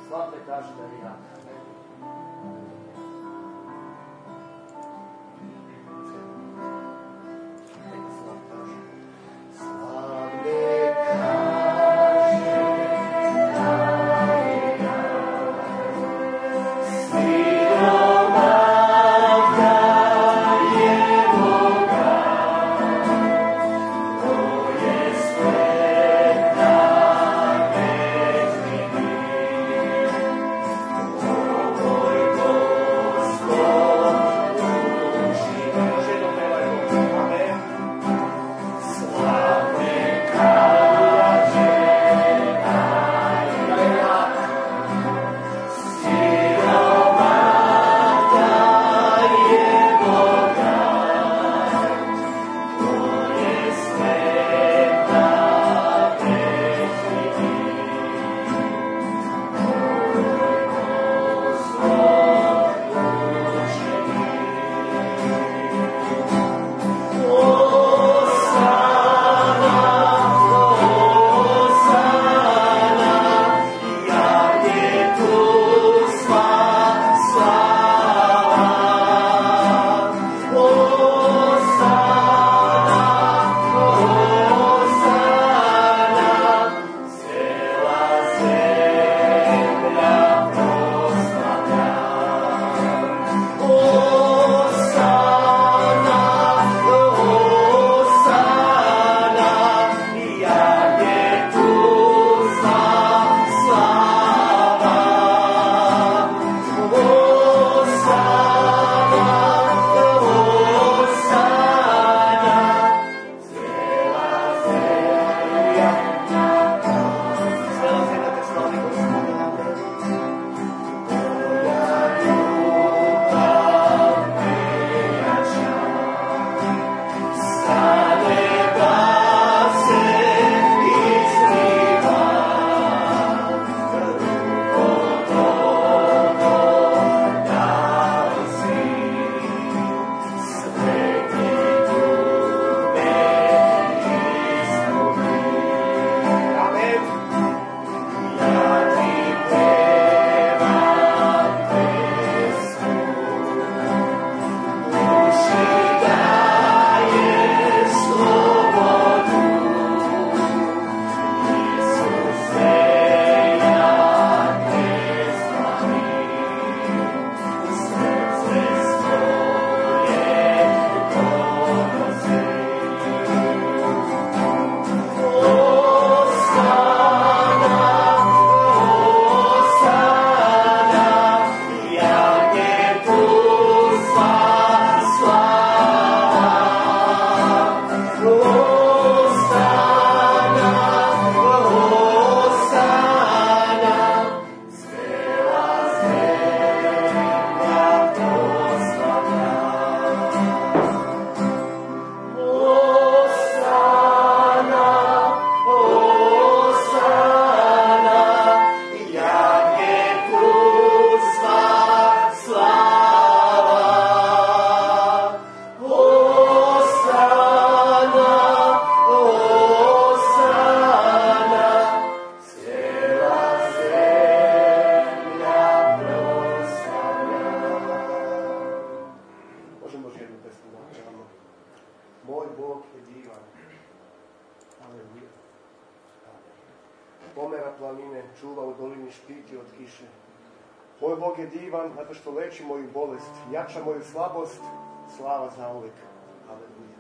Slabne kaži da je jak. pomera planine, čuva u dolini, štiti od kiše. Moj Bog je divan, zato što leči moju bolest, jača moju slabost, slava zauvek. Aleluja.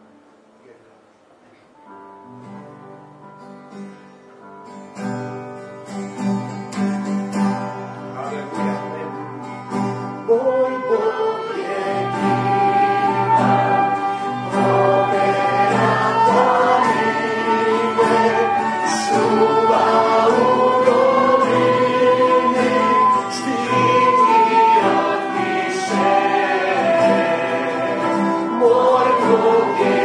Aleluja. Moj Bog je divan, pomera planine, čuva u dolini, štiti od kiše. Moj Bog je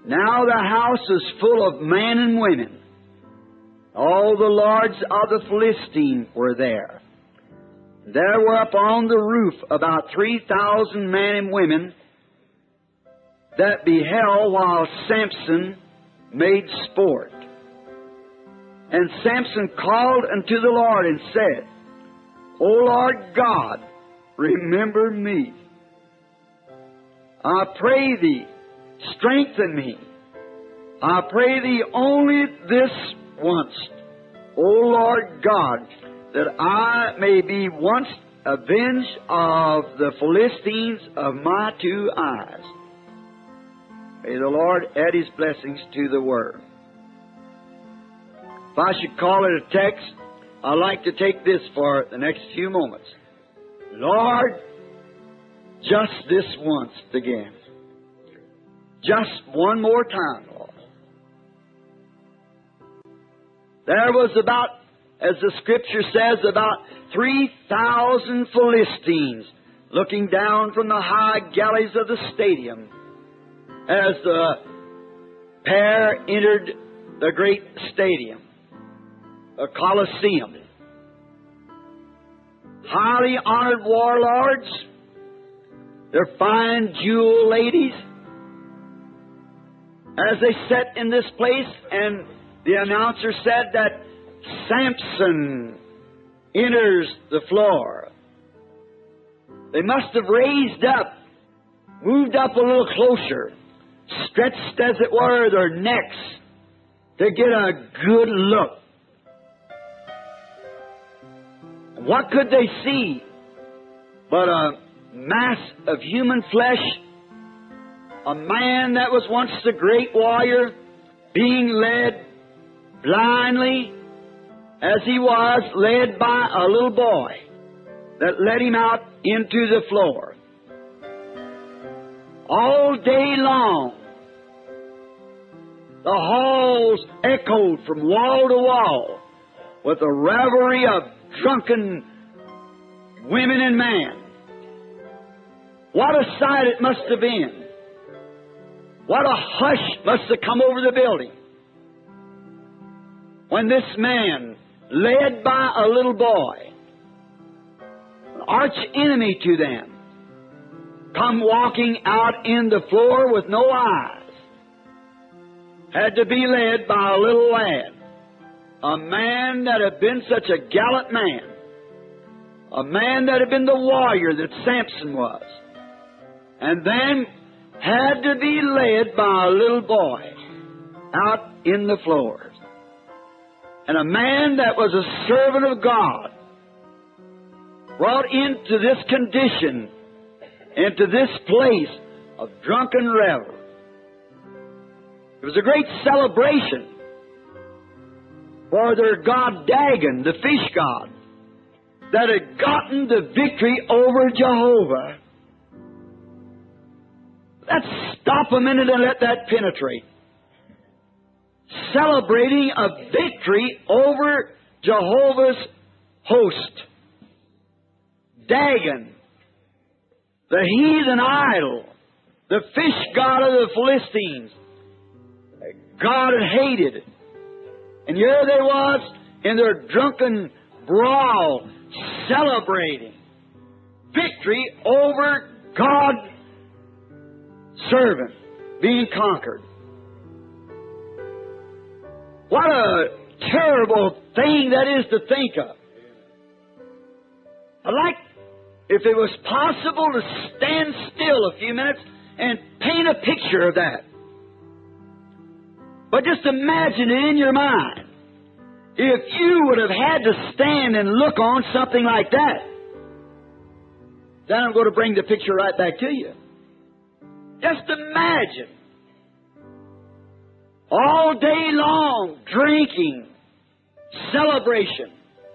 Now the house was full of men and women. All the lords of the Philistines were there. There were upon the roof about 3,000 men and women that beheld while Samson made sport. And Samson called unto the Lord and said, O Lord God, remember me. I pray Thee, strengthen me. I pray Thee only this once, O Lord God, that I may be once avenged of the Philistines of my two eyes. May the Lord add His blessings to the Word. If I should call it a text, I'd like to take this for the next few moments. Lord, just this once again. Just one more time, Lord. There was about, as the Scripture says, about 3,000 Philistines looking down from the high galleries of the stadium as the pair entered the great stadium, the Colosseum. Highly honored warlords, their fine jewel ladies, as they sat in this place, and the announcer said that Samson enters the floor. They must have raised up, moved up a little closer, stretched, as it were, their necks to get a good look. What could they see but a mass of human flesh? A man that was once the great warrior being led blindly as he was led by a little boy that led him out into the floor. All day long, the halls echoed from wall to wall with a revelry of drunken women and men. What a sight it must have been. What a hush must have come over the building when this man, led by a little boy, an arch enemy to them, come walking out in the floor with no eyes, had to be led by a little lad, a man that had been such a gallant man, a man that had been the warrior that Samson was, and then had to be led by a little boy out in the floors. And a man that was a servant of God, brought into this condition, into this place of drunken revel. It was a great celebration for their god Dagon, the fish god, that had gotten the victory over Jehovah. Let's stop a minute and let that penetrate. Celebrating a victory over Jehovah's host. Dagon, the heathen idol, the fish god of the Philistines. God had hated. And here they was in their drunken brawl, celebrating victory over God's servant being conquered. What a terrible thing that is to think of. I'd like, if it was possible, to stand still a few minutes and paint a picture of that. But just imagine it in your mind. If you would have had to stand and look on something like that, then I'm going to bring the picture right back to you. Just imagine. All day long, drinking, celebration,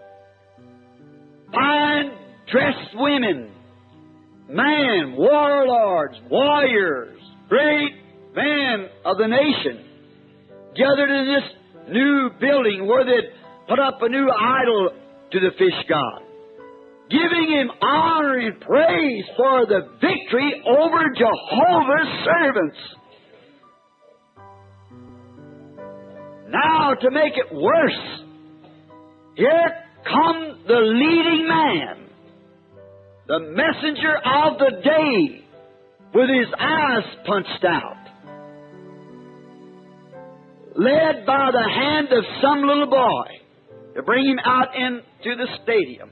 fine dressed women, man, warlords, warriors, great men of the nation, gathered in this new building where they'd put up a new idol to the fish god, giving him honor and praise for the victory over Jehovah's servants. Now, to make it worse, here comes the leading man, the messenger of the day, with his eyes punched out, led by the hand of some little boy to bring him out into the stadium.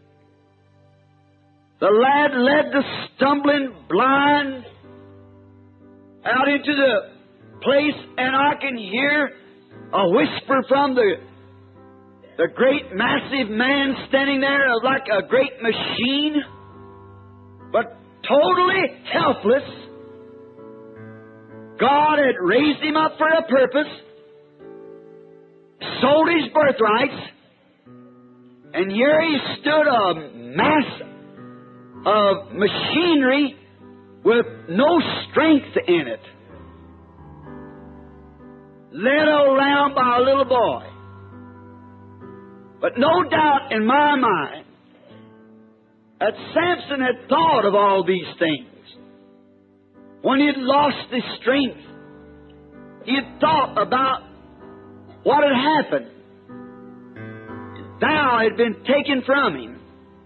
The lad led the stumbling blind out into the place, and I can hear a whisper from the great massive man standing there like a great machine, but totally helpless. God had raised him up for a purpose, sold his birthrights, and here he stood, a mass of machinery with no strength in it, led around by a little boy. But no doubt in my mind that Samson had thought of all these things. When he had lost his strength, he had thought about what had happened. Thou had been taken from him,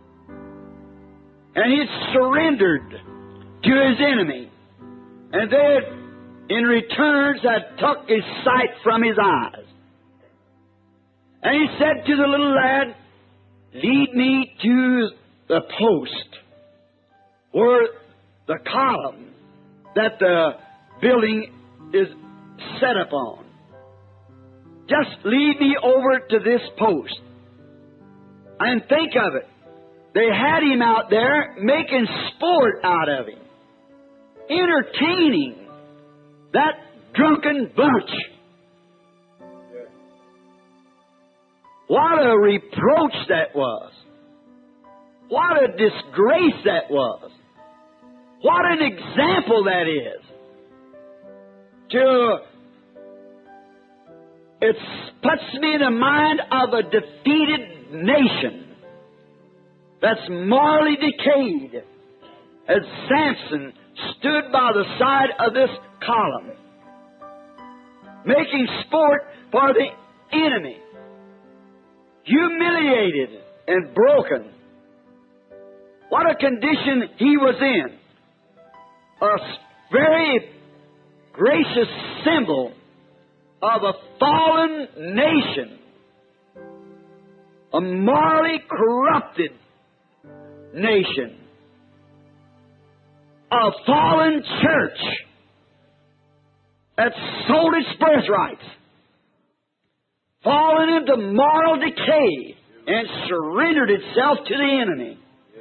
and he had surrendered to his enemy, and they had, in returns, had took his sight from his eyes. And he said to the little lad, lead me to the post where the column that the building is set upon. Just lead me over to this post. And think of it. They had him out there making sport out of him, entertaining that drunken bunch. What a reproach that was. What a disgrace that was. What an example that is. It puts me in the mind of a defeated nation that's morally decayed, as Samson stood by the side of this column, making sport for the enemy, humiliated and broken. What a condition he was in. A very gracious symbol of a fallen nation, a morally corrupted nation, a fallen church that sold its birthrights, fallen into moral decay, and surrendered itself to the enemy.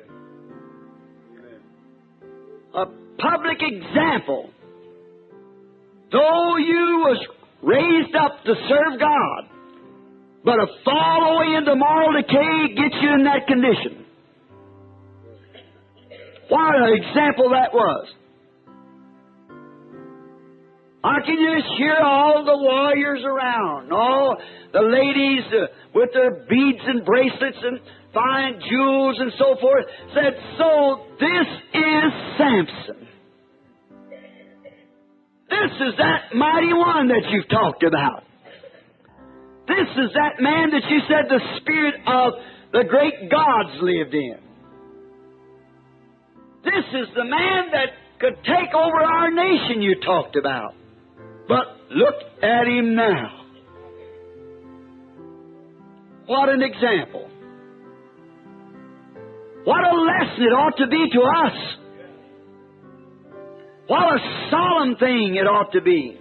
A public example. Though you was raised up to serve God, but a fall away into moral decay gets you in that condition. What an example that was. I can just hear all the warriors around, all the ladies with their beads and bracelets and fine jewels and so forth, said, so this is Samson. This is that mighty one that you've talked about. This is that man that you said the spirit of the great gods lived in. This is the man that could take over our nation you talked about. But look at him now. What an example. What a lesson it ought to be to us. What a solemn thing it ought to be.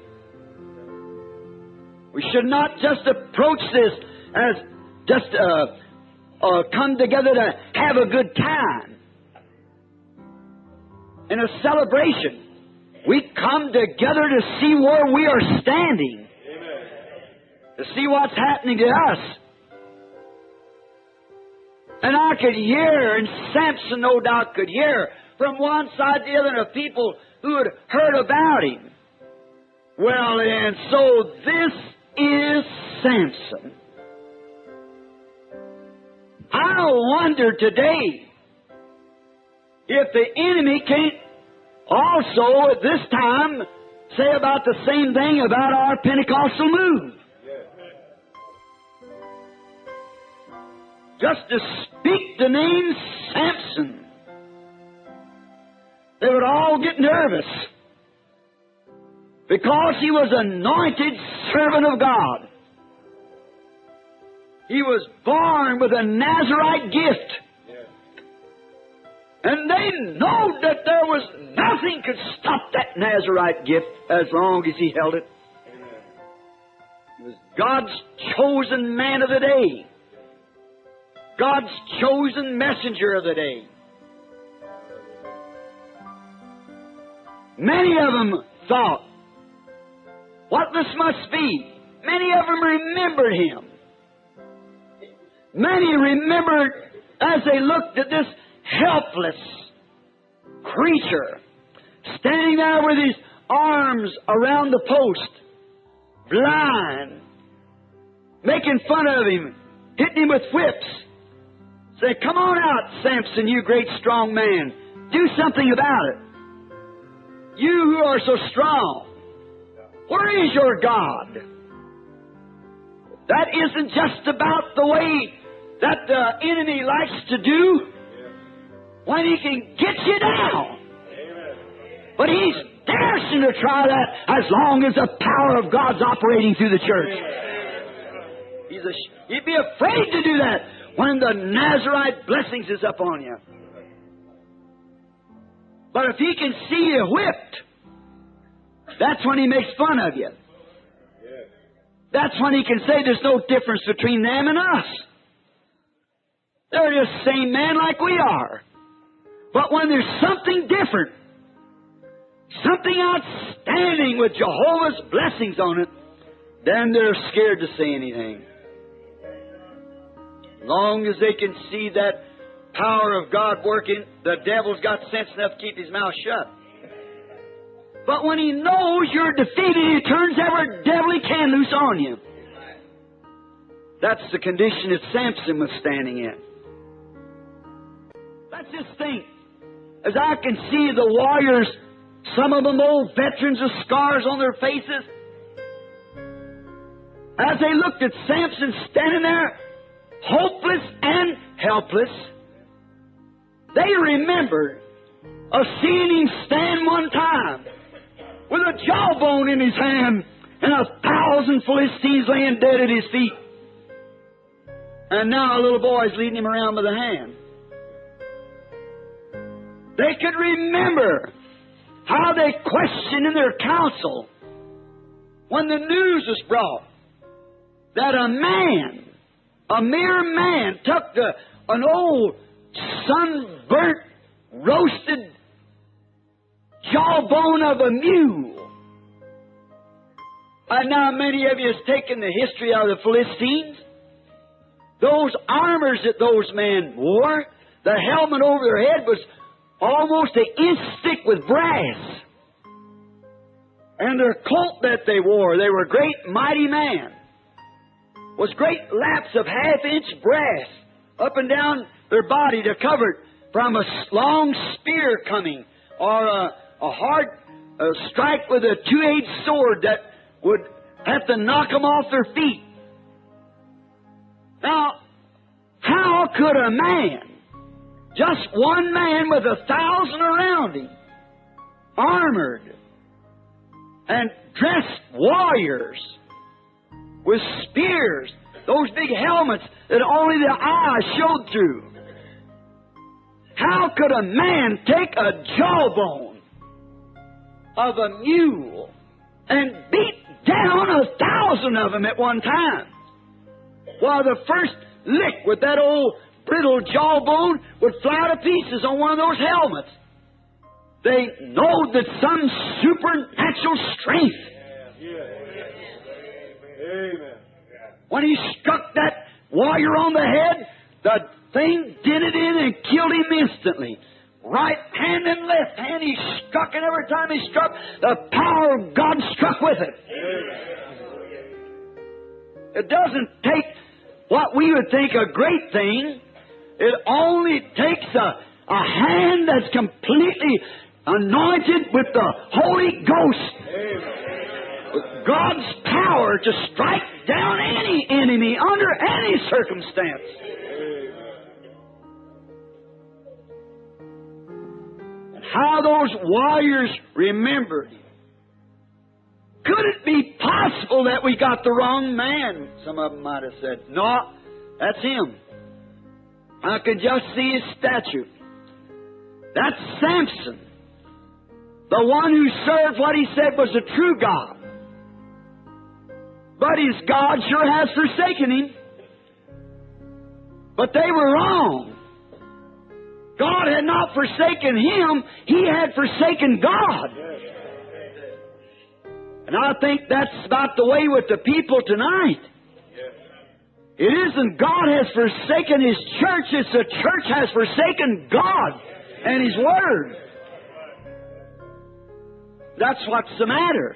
We should not just approach this as just come together to have a good time in a celebration. We come together to see where we are standing. Amen. To see what's happening to us. And I could hear, and Samson no doubt could hear, from one side to the other of people who had heard about him. Well, and so this is Samson. I wonder today if the enemy can't also at this time say about the same thing about our Pentecostal move. just to speak the name Samson, they would all get nervous because he was anointed servant of God. He was born with a Nazarite gift. And they know that there was nothing could stop that Nazarite gift as long as he held it. He was God's chosen man of the day. God's chosen messenger of the day. Many of them thought, what this must be. Many of them remembered him. Many remembered as they looked at this helpless creature standing there with his arms around the post, blind, making fun of him, hitting him with whips. Say, come on out, Samson, you great strong man. Do something about it. You who are so strong. Where is your God? That isn't just about the way that the enemy likes to do when he can get you down. But he's daring to try that as long as the power of God's operating through the church. He'd be afraid to do that when the Nazarite blessings is up on you. But if he can see you whipped, that's when he makes fun of you. That's when he can say there's no difference between them and us. They're just the same man like we are. But when there's something different, something outstanding with Jehovah's blessings on it, then they're scared to say anything. As long as they can see that power of God working, the devil's got sense enough to keep his mouth shut. But when he knows you're defeated, he turns every devil he can loose on you. That's the condition that Samson was standing in. Let's just think. As I can see the warriors, some of them old veterans with scars on their faces, as they looked at Samson standing there, hopeless and helpless, they remembered of seeing him stand one time with a jawbone in his hand and 1,000 Philistines laying dead at his feet. And now a little boy's leading him around with a hand. They could remember how they questioned in their council when the news was brought that a man, a mere man, took an old sunburnt, roasted jawbone of a mule. And now many of you have taken the history of the Philistines. Those armors that those men wore, the helmet over their head was almost an inch thick with brass. And their coat that they wore, they were great mighty men, was great laps of half-inch brass up and down their body to cover it from a long spear coming, or a hard strike with a two-edged sword that would have to knock them off their feet. Now, how could a man, just one man with 1,000 around him, armored and dressed warriors with spears, those big helmets that only the eyes showed through, how could a man take a jawbone of a mule and beat down 1,000 of them at one time? While the first lick with that old brittle jawbone would fly to pieces on one of those helmets. They know that some supernatural strength. Amen. When he struck that warrior on the head, the thing did it in and killed him instantly. Right hand and left hand, he struck, and every time he struck, the power of God struck with it. It doesn't take what we would think a great thing. It only takes a hand that's completely anointed with the Holy Ghost, with God's power to strike down any enemy under any circumstance. how those warriors remembered him. Could it be possible that we got the wrong man? Some of them might have said, no, that's him. I could just see his statue. That's Samson, the one who served what he said was a true God. But his God sure has forsaken him. But they were wrong. God had not forsaken him. He had forsaken God. And I think that's about the way with the people tonight. It isn't God has forsaken His church. It's the church has forsaken God and His Word. That's what's the matter.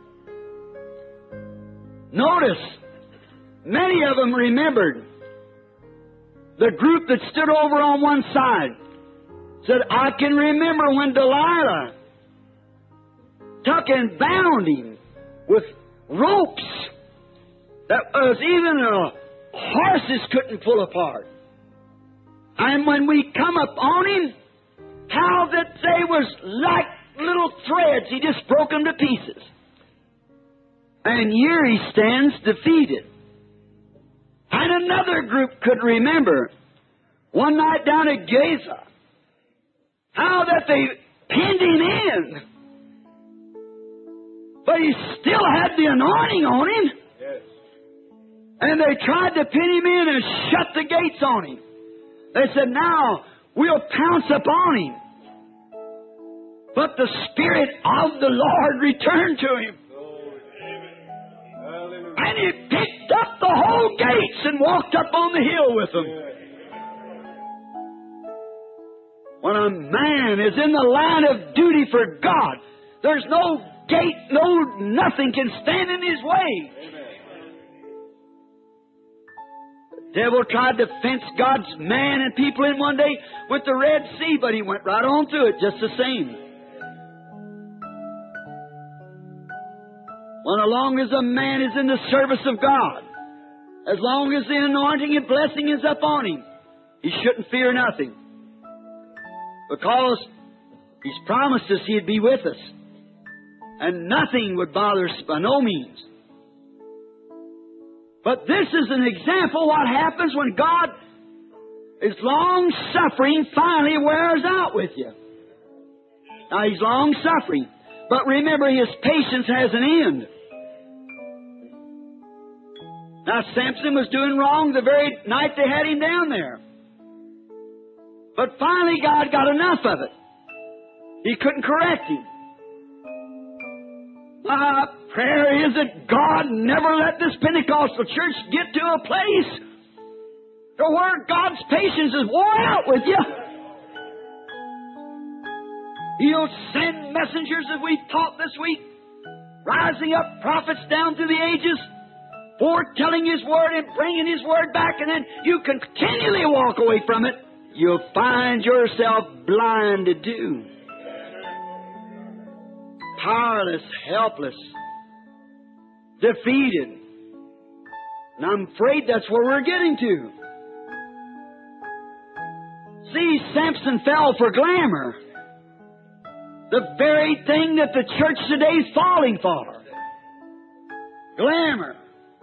Notice, many of them remembered. The group that stood over on one side said, I can remember when Delilah took and bound him with ropes that was even horses couldn't pull apart. And when we come up on him, how that they was like little threads. He just broke them to pieces. And here he stands defeated. And another group could remember one night down at Gaza how that they pinned him in. But he still had the anointing on him. Yes. And they tried to pin him in and shut the gates on him. They said, now we'll pounce upon him. But the Spirit of the Lord returned to him. And he picked up the whole gates and walked up on the hill with them. When a man is in the line of duty for God, there's no gate, nothing can stand in his way. The devil tried to fence God's man and people in one day with the Red Sea, but he went right on through it just the same. When as long as a man is in the service of God, as long as the anointing and blessing is upon him, he shouldn't fear nothing. Because He's promised us He'd be with us. And nothing would bother us by no means. But this is an example of what happens when God is long-suffering, finally wears out with you. Now, He's long-suffering. But remember, His patience has an end. Now, Samson was doing wrong the very night they had him down there. But finally, God got enough of it. He couldn't correct him. My prayer is that God never let this Pentecostal church get to a place to where God's patience is worn out with you. He'll send messengers, as we've taught this week, rising up prophets down through the ages, foretelling His Word and bringing His Word back, and then you continually walk away from it. You'll find yourself blind to do. Powerless, helpless, defeated. And I'm afraid that's where we're getting to. See, Samson fell for glamour. The very thing that the church today is falling for. Glamour.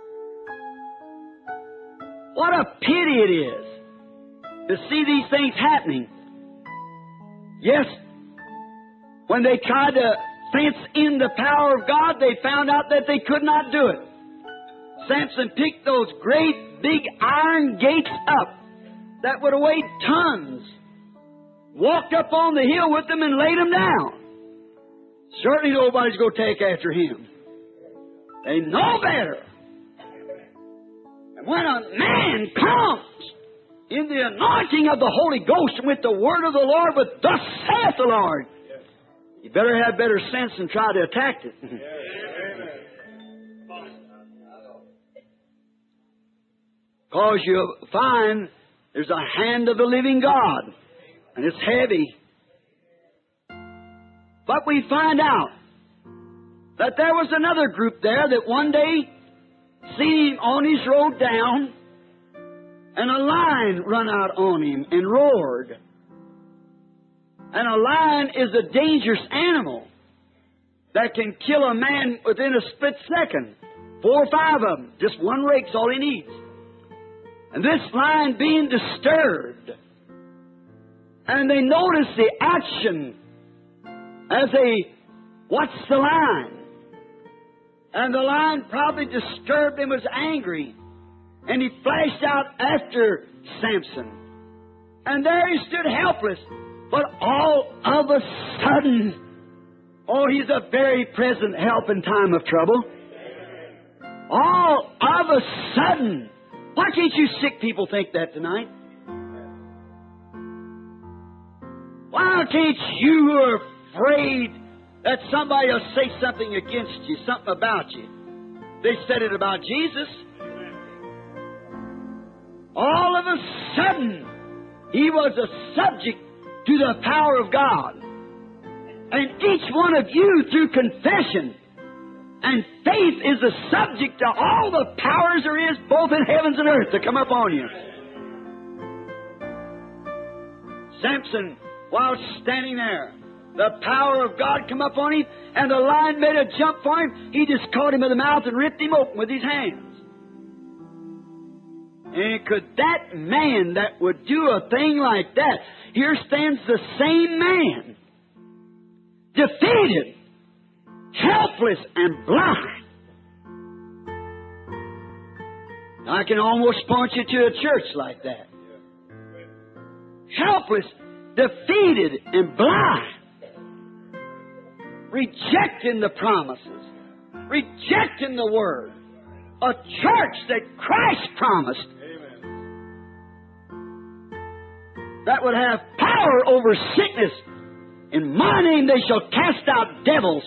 What a pity it is to see these things happening. Yes, when they tried to fence in the power of God, they found out that they could not do it. Samson picked those great big iron gates up that would have weighed tons, walked up on the hill with them and laid them down. Certainly nobody's going to take after him. They know better. And when a man comes in the anointing of the Holy Ghost and with the word of the Lord, but thus saith the Lord, you better have better sense than try to attack it. Because you find there's a hand of the living God, and it's heavy. But we find out that there was another group there that one day seen him on his road down, and a lion run out on him and roared. And a lion is a dangerous animal that can kill a man within a split second. 4 or 5 of them. Just one rake's all he needs. And this lion being disturbed. And they notice the action as they watch the lion. And the lion probably disturbed and was angry. And he flashed out after Samson. And there he stood helpless. But all of a sudden, oh, he's a very present help in time of trouble. All of a sudden. Why can't you sick people think that tonight? Why can't you who are afraid that somebody will say something against you, something about you? They said it about Jesus. All of a sudden, he was a subject to the power of God. And each one of you, through confession and faith, is a subject to all the powers there is, both in heavens and earth, to come upon you. Samson, while standing there, the power of God come upon him, and the lion made a jump for him. He just caught him by the mouth and ripped him open with his hands. And could that man that would do a thing like that, here stands the same man, defeated, helpless, and blind. I can almost point you to a church like that. Helpless, defeated, and blind. Rejecting the promises. Rejecting the Word. A church that Christ promised. That would have power over sickness. In my name they shall cast out devils.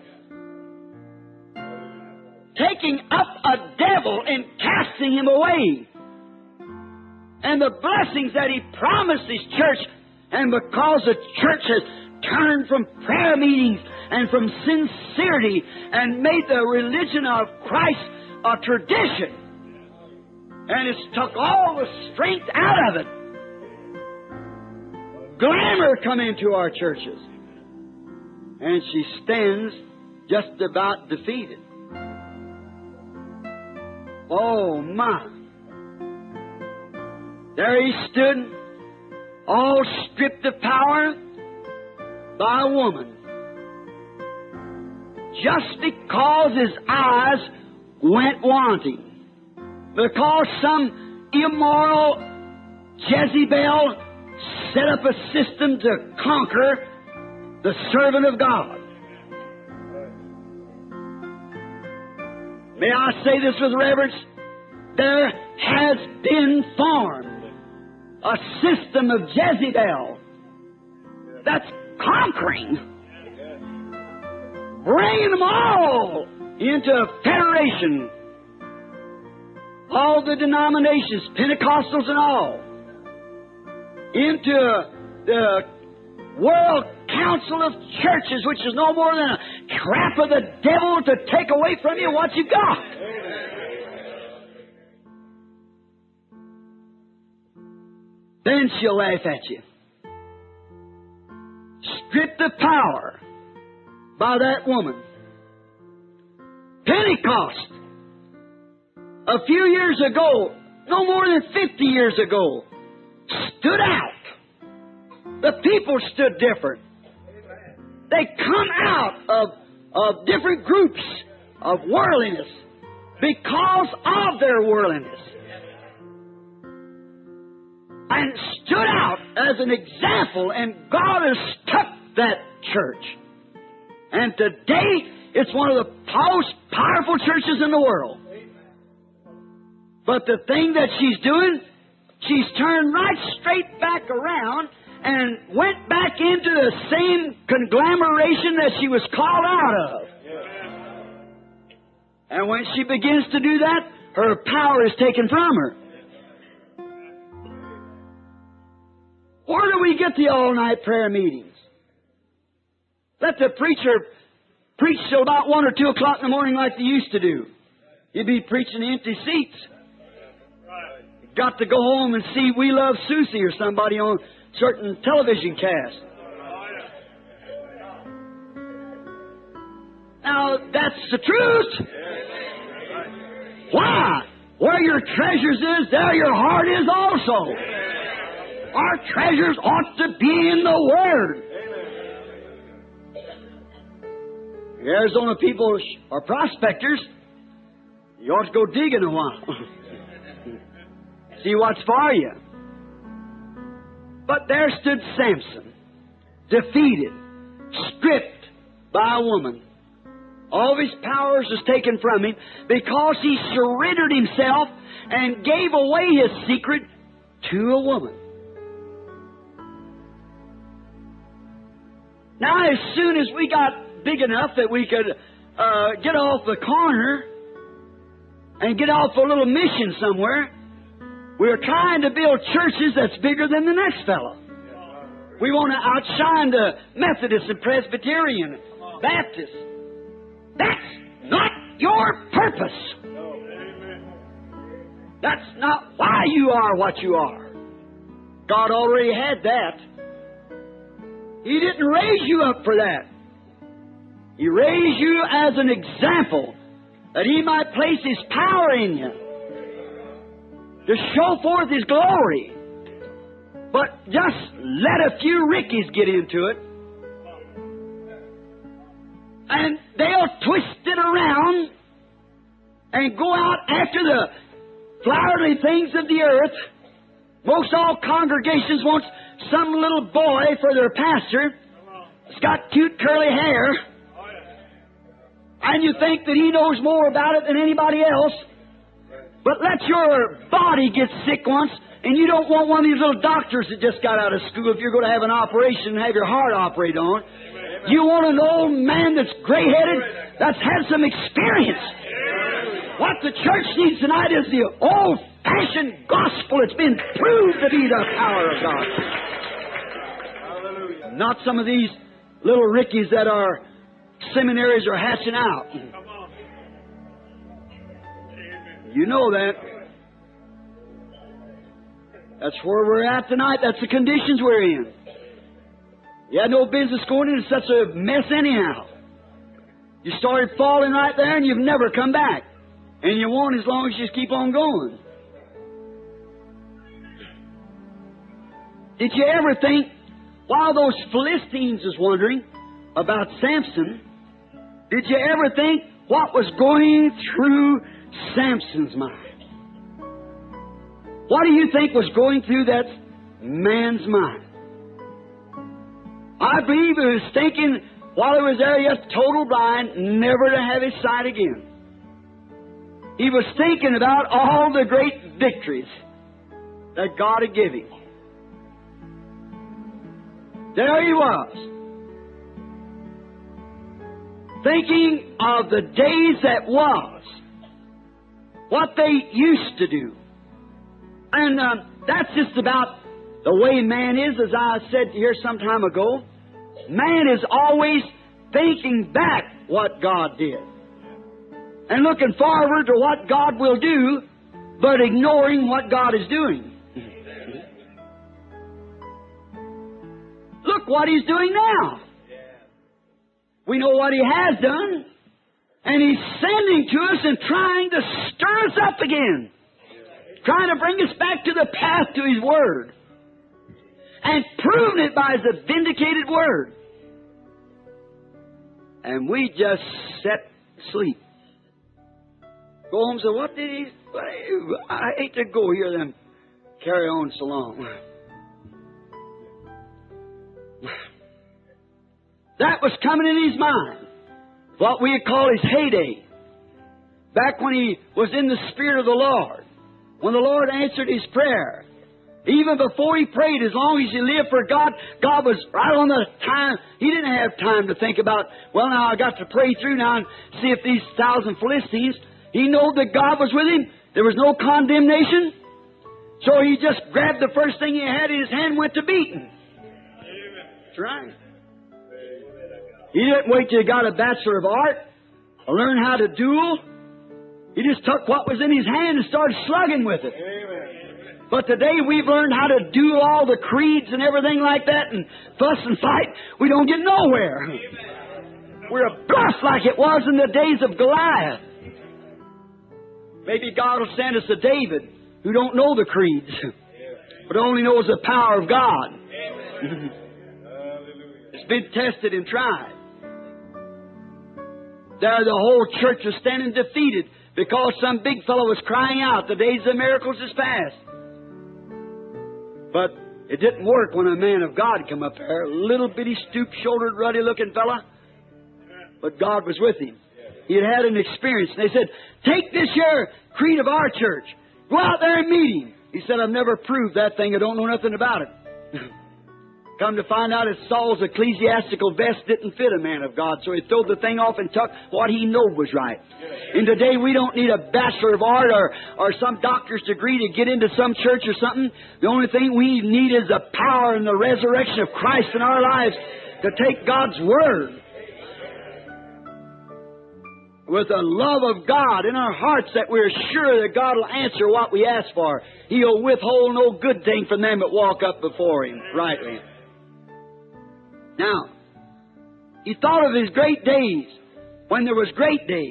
Taking up a devil and casting him away. And the blessings that He promised His church. And because the church has turned from prayer meetings and from sincerity and made the religion of Christ a tradition. And it's took all the strength out of it. Glamour come into our churches. And she stands just about defeated. Oh my. There he stood, all stripped of power by a woman. Just because his eyes went wanting. Because some immoral Jezebel set up a system to conquer the servant of God. May I say this with reverence? There has been formed a system of Jezebel that's conquering, bringing them all into a federation. All the denominations, Pentecostals and all, into the World Council of Churches, which is no more than a trap of the devil to take away from you what you've got. Then she'll laugh at you. Stripped of power by that woman. Pentecost, a few years ago, no more than 50 years ago, stood out. The people stood different. They come out of different groups of worldliness because of their worldliness. And stood out as an example, and God has stuck that church. And today, it's one of the most powerful churches in the world. But the thing that she's doing, she's turned right straight back around and went back into the same conglomeration that she was called out of. And when she begins to do that, her power is taken from her. Where do we get the all-night prayer meetings? Let the preacher preach till about 1 or 2 o'clock in the morning like they used to do. You'd be preaching empty seats. Got to go home and see We Love Susie or somebody on certain television cast. Now, that's the truth. Why? Where your treasures is, there your heart is also. Our treasures ought to be in the Word. Arizona people are prospectors. You ought to go digging a while. See what's for you. But there stood Samson, defeated, stripped by a woman. All of his powers was taken from him because he surrendered himself and gave away his secret to a woman. Now, as soon as we got big enough that we could get off the corner and get off a little mission somewhere, we were trying to build churches that's bigger than the next fellow. We want to outshine the Methodists and Presbyterian, Baptists. That's not your purpose. That's not why you are what you are. God already had that. He didn't raise you up for that. He raised you as an example that He might place His power in you to show forth His glory. But just let a few Rickies get into it, and they'll twist it around and go out after the flowery things of the earth. Most all congregations want some little boy for their pastor. He's got cute curly hair, and you think that he knows more about it than anybody else. But let your body get sick once, and you don't want one of these little doctors that just got out of school if you're going to have an operation and have your heart operated on. You want an old man that's gray-headed, that's had some experience. What the church needs tonight is the old-fashioned gospel. It's been proved to be the power of God. Not some of these little Rickies that our seminaries are hatching out. You know that. That's where we're at tonight. That's the conditions we're in. You had no business going into such a mess anyhow. You started falling right there and you've never come back. And you won't as long as you just keep on going. Did you ever think, while those Philistines was wondering about Samson, did you ever think what was going through Samson's mind? What do you think was going through that man's mind? I believe he was thinking while he was there, just total blind, never to have his sight again. He was thinking about all the great victories that God had given him. There he was, thinking of the days that was, what they used to do. And that's just about the way man is, as I said here some time ago. Man is always thinking back what God did and looking forward to what God will do, but ignoring what God is doing. Look what He's doing now. We know what He has done, and He's sending to us and trying to stir us up again, trying to bring us back to the path to His Word, and proving it by His vindicated Word. And we just sat asleep. Go home and say, what did He... I hate to go hear them carry on so long. That was coming in his mind. What we call his heyday. Back when he was in the Spirit of the Lord. When the Lord answered his prayer. Even before he prayed, as long as he lived for God, God was right on the time. He didn't have time to think about, well, now I got to pray through now and see if these 1,000 Philistines. He knew that God was with him. There was no condemnation. So he just grabbed the first thing he had in his hand and went to beating. That's right. He didn't wait till he got a Bachelor of Art or learn how to duel. He just took what was in his hand and started slugging with it. Amen. But today we've learned how to do all the creeds and everything like that and fuss and fight. We don't get nowhere. Amen. We're blessed like it was in the days of Goliath. Maybe God will send us a David who don't know the creeds, but only knows the power of God. It's been tested and tried. There the whole church was standing defeated because some big fellow was crying out, the days of miracles is past. But it didn't work when a man of God come up there, a little bitty stoop-shouldered, ruddy-looking fella. But God was with him. He had had an experience. And they said, take this here creed of our church. Go out there and meet him. He said, I've never proved that thing. I don't know nothing about it. Come to find out that Saul's ecclesiastical vest didn't fit a man of God, so he threw the thing off and took what he knew was right. And today we don't need a Bachelor of Art or some doctor's degree to get into some church or something. The only thing we need is the power and the resurrection of Christ in our lives to take God's Word with the love of God in our hearts, that we're sure that God will answer what we ask for. He'll withhold no good thing from them that walk up before Him rightly. Now, he thought of his great days when there was great days.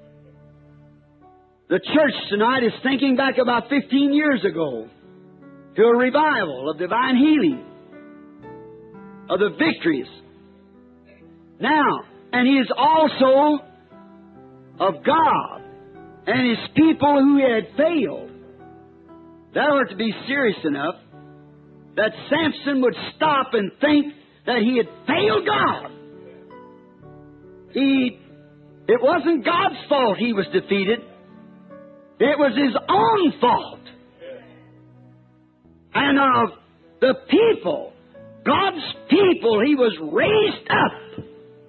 The church tonight is thinking back about 15 years ago to a revival of divine healing, of the victories. Now, and he is also of God and His people who had failed. That ought to be serious enough that Samson would stop and think that he had failed God. It wasn't God's fault he was defeated. It was his own fault. And of the people, God's people, he was raised up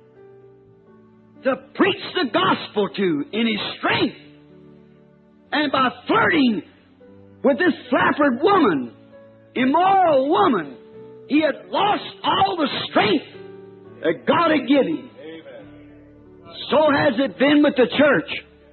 to preach the gospel to in his strength. And by flirting with this flappered woman, immoral woman, he had lost all the strength that God had given him. So has it been with the church.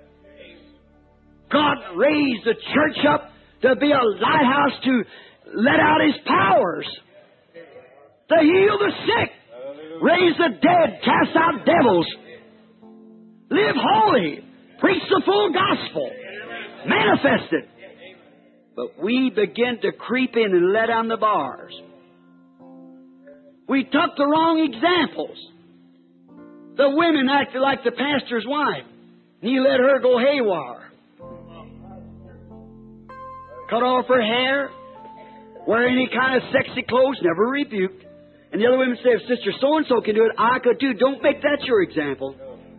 God raised the church up to be a lighthouse to let out His powers, to heal the sick, raise the dead, cast out devils, live holy, preach the full gospel, manifest it. But we begin to creep in and let down the bars. We took the wrong examples. The women acted like the pastor's wife. And he let her go haywire. Cut off her hair, wear any kind of sexy clothes, never rebuked. And the other women say, if Sister so-and-so can do it, I could too. Don't make that your example.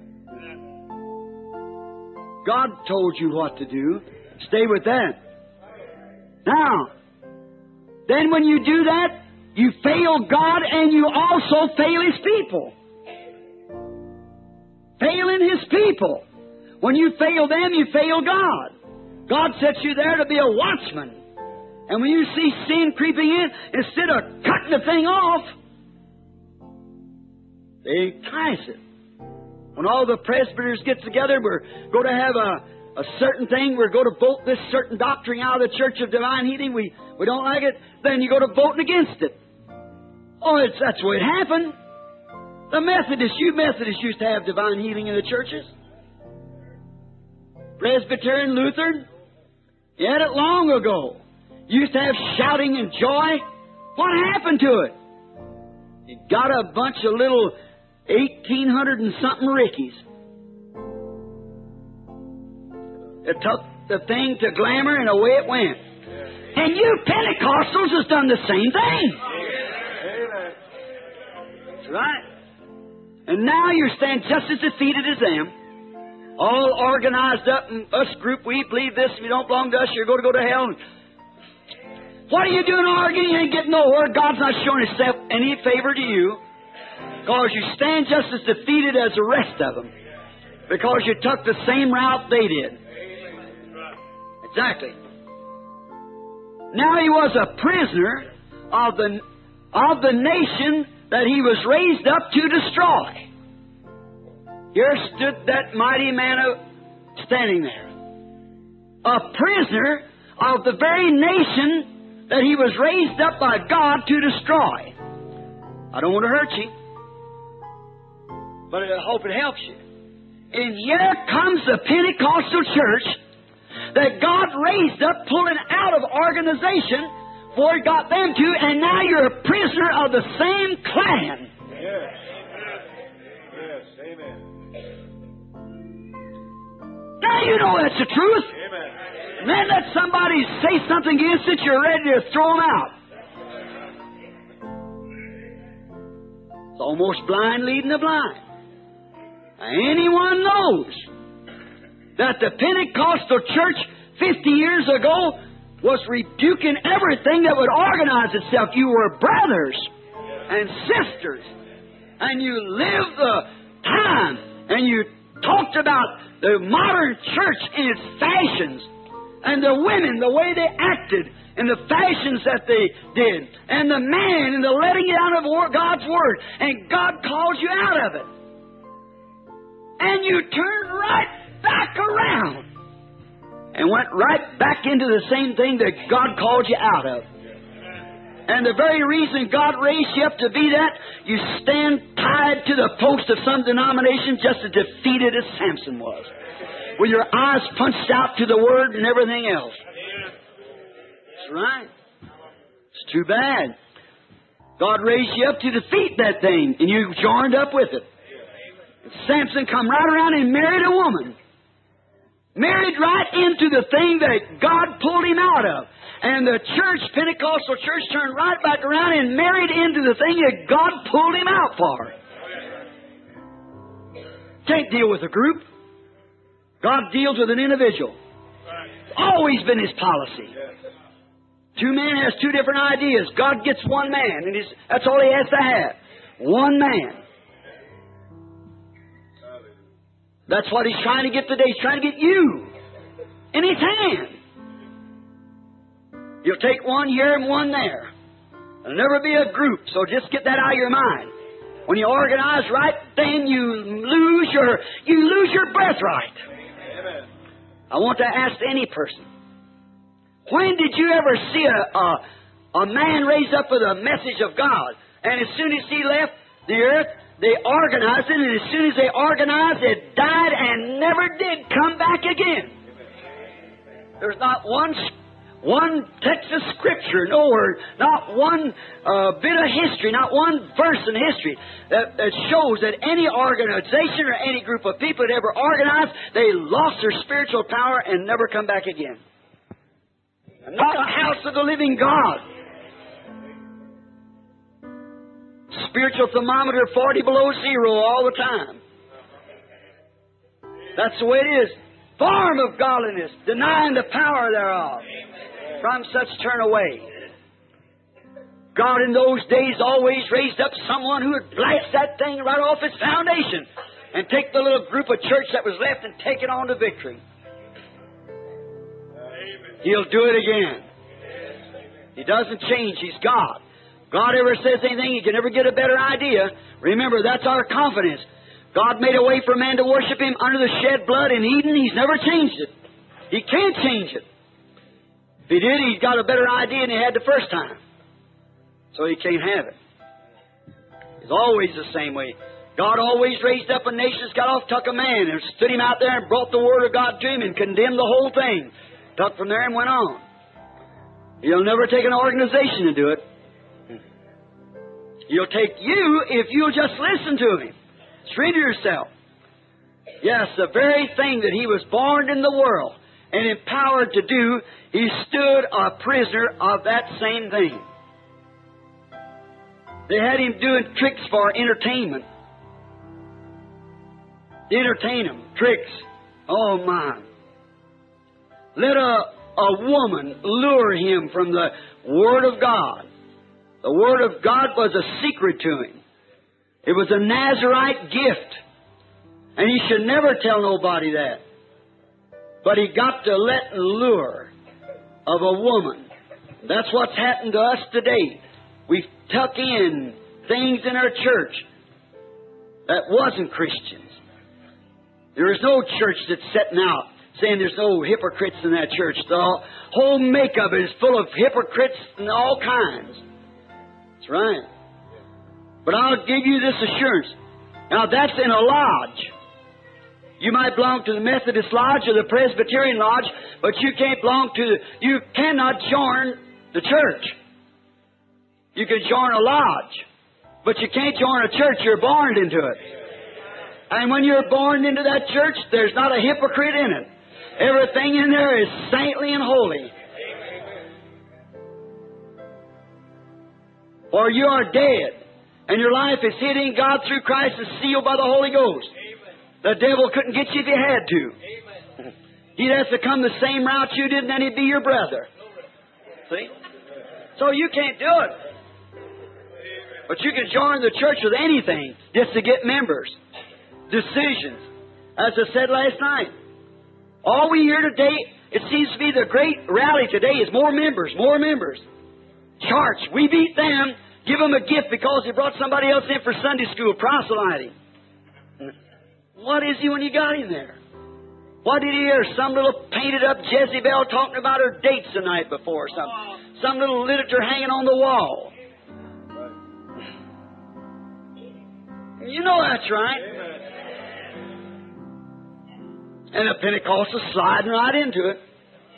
God told you what to do. Stay with that. Now, then when you do that, you fail God and you also fail His people. Failing His people. When you fail them, you fail God. God sets you there to be a watchman. And when you see sin creeping in, instead of cutting the thing off, they entice it. When all the presbyters get together, we're going to have a certain thing. We're going to vote this certain doctrine out of the Church of Divine Healing. We don't like it. Then you go to voting against it. Oh, that's the way it happened. The Methodists used to have divine healing in the churches. Presbyterian, Lutheran, you had it long ago. You used to have shouting and joy. What happened to it? You got a bunch of little 1800 and something Rickies. It took the thing to glamour and away it went. And you Pentecostals has done the same thing. That's right. And now you stand just as defeated as them. All organized up in us group, we believe this, if you don't belong to us, you're going to go to hell. What are you doing arguing? You ain't getting nowhere. God's not showing Himself any favor to you. Because you stand just as defeated as the rest of them. Because you took the same route they did. Exactly. Now he was a prisoner of the nation that he was raised up to destroy. Here stood that mighty man standing there. A prisoner of the very nation that he was raised up by God to destroy. I don't want to hurt you, but I hope it helps you. And here comes the Pentecostal church that God raised up, pulling out of organization before He got them to, and now you're a prisoner of the same clan. Yes. Yes. Amen. Now you know that's the truth. Amen. And then let somebody say something against it, you're ready to throw them out. It's almost blind leading the blind. Now, anyone knows that the Pentecostal church 50 years ago was rebuking everything that would organize itself. You were brothers and sisters, and you lived the time, and you talked about the modern church in its fashions, and the women, the way they acted, and the fashions that they did, and the man, and the letting it out of God's Word, and God calls you out of it. And you turned right back around and went right back into the same thing that God called you out of. And the very reason God raised you up to be that, you stand tied to the post of some denomination just as defeated as Samson was, with your eyes punched out to the Word and everything else. That's right. It's too bad. God raised you up to defeat that thing, and you joined up with it. And Samson come right around and married a woman. Married right into the thing that God pulled him out of. And the church, Pentecostal church, turned right back around and married into the thing that God pulled him out for. Can't deal with a group. God deals with an individual. It's always been His policy. Two men has two different ideas. God gets one man, and that's all He has to have. One man. That's what He's trying to get today. He's trying to get you in His hand. You'll take one here and one there. There'll never be a group, so just get that out of your mind. When you organize right, then you lose your birthright. I want to ask any person, when did you ever see a man raised up with a message of God, and as soon as he left the earth, they organized it, and as soon as they organized, it died and never did come back again? There's not one text of Scripture, nowhere, not one bit of history, not one verse in history that shows that any organization or any group of people that ever organized, they lost their spiritual power and never come back again. Not a house of the living God. Spiritual thermometer 40 below zero all the time. That's the way it is. Form of godliness, denying the power thereof. From such turn away. God in those days always raised up someone who would blast that thing right off its foundation and take the little group of church that was left and take it on to victory. He'll do it again. He doesn't change. He's God. God ever says anything, you can never get a better idea. Remember, that's our confidence. God made a way for man to worship Him under the shed blood in Eden. He's never changed it. He can't change it. If He did, He's got a better idea than He had the first time. So He can't have it. It's always the same way. God always raised up a nation that's got off, took a man, and stood him out there and brought the Word of God to him and condemned the whole thing. Took from there and went on. He'll never take an organization to do it. He'll take you if you'll just listen to Him. Surrender yourself. Yes, the very thing that He was born in the world and empowered to do, He stood a prisoner of that same thing. They had Him doing tricks for entertainment. Entertain Him. Tricks. Oh, my. Let a woman lure him from the Word of God. The Word of God was a secret to him. It was a Nazarite gift. And he should never tell nobody that. But he got to let lure of a woman. That's what's happened to us today. We've tuck in things in our church that wasn't Christians. There is no church that's setting out saying there's no hypocrites in that church. The whole makeup is full of hypocrites and all kinds. That's right. But I'll give you this assurance. Now that's in a lodge. You might belong to the Methodist Lodge or the Presbyterian Lodge, but you cannot join the church. You can join a lodge, but you can't join a church. You're born into it. And when you're born into that church, there's not a hypocrite in it. Everything in there is saintly and holy. For you are dead, and your life is hid in God through Christ and sealed by the Holy Ghost. The devil couldn't get you if he had to. He'd have to come the same route you did, and then he'd be your brother. See? So you can't do it. But you can join the church with anything just to get members. Decisions. As I said last night. All we hear today, it seems to be the great rally today is more members, more members. Church, we beat them, give them a gift because they brought somebody else in for Sunday school, proselyting. What is he when you got him there? What did he hear? Some little painted up Jezebel talking about her dates the night before or something. Some little literature hanging on the wall. You know that's right. And the Pentecostals sliding right into it.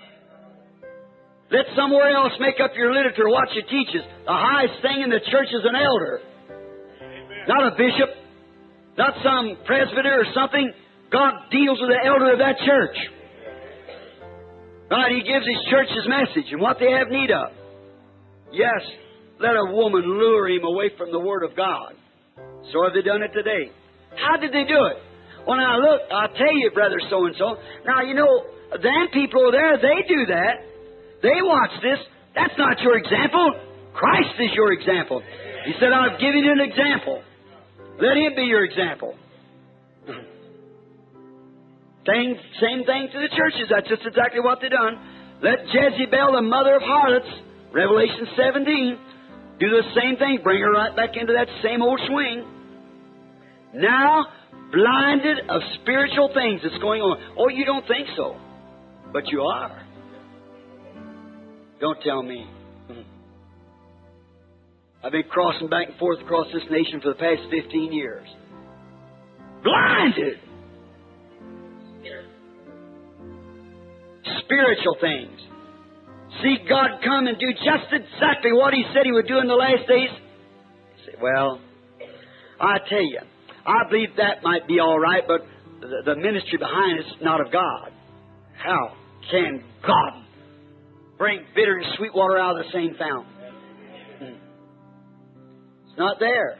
Let somewhere else make up your literature what you teaches. The highest thing in the church is an elder. Not a bishop. Not some presbyter or something. God deals with the elder of that church. Right? He gives his church his message and what they have need of. Yes, let a woman lure him away from the Word of God. So have they done it today. How did they do it? When I look, I'll tell you, brother so-and-so. Now, you know, them people over there, they do that. They watch this. That's not your example. Christ is your example. He said, I've given you an example. Let Him be your example. Same thing to the churches. That's just exactly what they've done. Let Jezebel, the mother of harlots, Revelation 17, do the same thing. Bring her right back into that same old swing. Now, blinded of spiritual things that's going on. Oh, you don't think so. But you are. Don't tell me. I've been crossing back and forth across this nation for the past 15 years. Blinded. Spiritual things. See God come and do just exactly what He said He would do in the last days. You say, well, I tell you, I believe that might be all right, but the ministry behind it's not of God. How can God bring bitter and sweet water out of the same fountain? It's not there.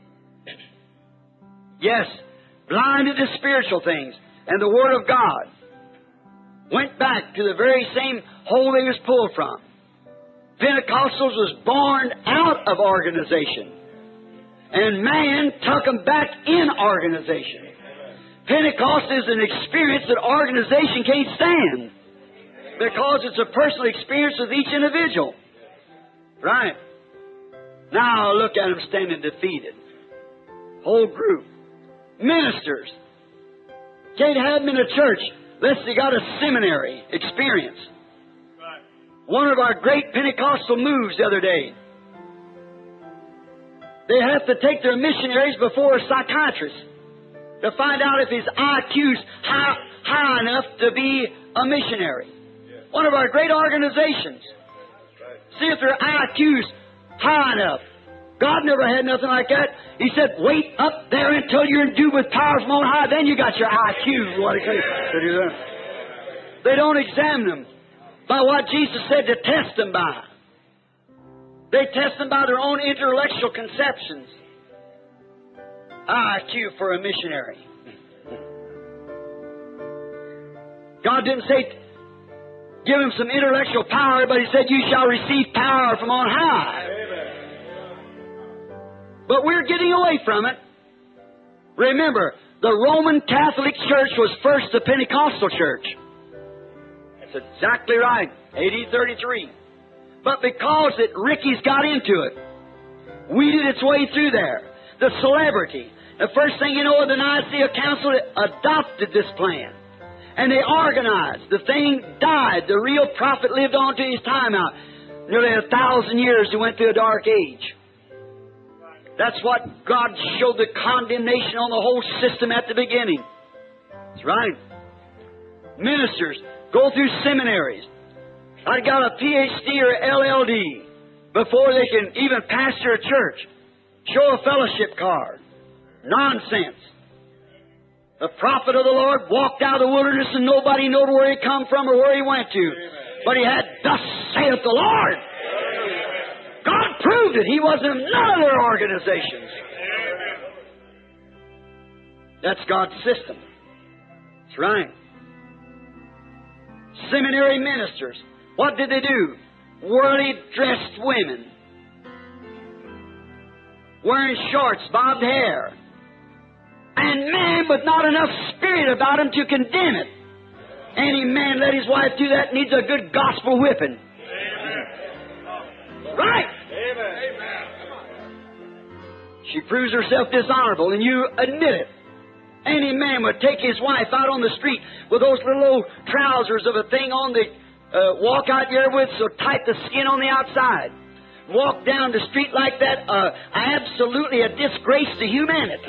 Yes, blinded to spiritual things. And the Word of God went back to the very same hole they was pulled from. Pentecostals was born out of organization. And man took them back in organization. Pentecost is an experience that organization can't stand. Because it's a personal experience with each individual. Right. Now look at them standing defeated. Whole group. Ministers. Can't have them in a church unless they got a seminary experience. One of our great Pentecostal moves the other day. They have to take their missionaries before a psychiatrist to find out if his IQ's high enough to be a missionary. One of our great organizations. See if their IQ's high enough. God never had nothing like that. He said, wait up there until you're endued with power from on high. Then you got your IQ. What to do that. They don't examine them by what Jesus said to test them by. They test them by their own intellectual conceptions. IQ for a missionary. God didn't say give him some intellectual power, but He said you shall receive power from on high. But we're getting away from it. Remember, the Roman Catholic Church was first the Pentecostal church. That's exactly right. AD 33. But because Ricky's got into it, weeded its way through there. The celebrity. The first thing you know, the Nicaea Council adopted this plan. And they organized. The thing died. The real prophet lived on to his time out. Nearly 1,000 years he went through a dark age. That's what God showed the condemnation on the whole system at the beginning. That's right. Ministers go through seminaries. I got a PhD or LLD before they can even pastor a church. Show a fellowship card. Nonsense. The prophet of the Lord walked out of the wilderness and nobody knew where he come from or where he went to. But he had, "Thus saith the Lord." God proved it. He wasn't in none of their organizations. That's God's system. That's right. Seminary ministers. What did they do? Worldly dressed women. Wearing shorts, bobbed hair. And man with not enough spirit about him to condemn it. Any man let his wife do that needs a good gospel whipping. Right? She proves herself dishonorable, and you admit it. Any man would take his wife out on the street with those little old trousers of a thing on the walk out there with so tight the skin on the outside. Walk down the street like that, absolutely a disgrace to humanity.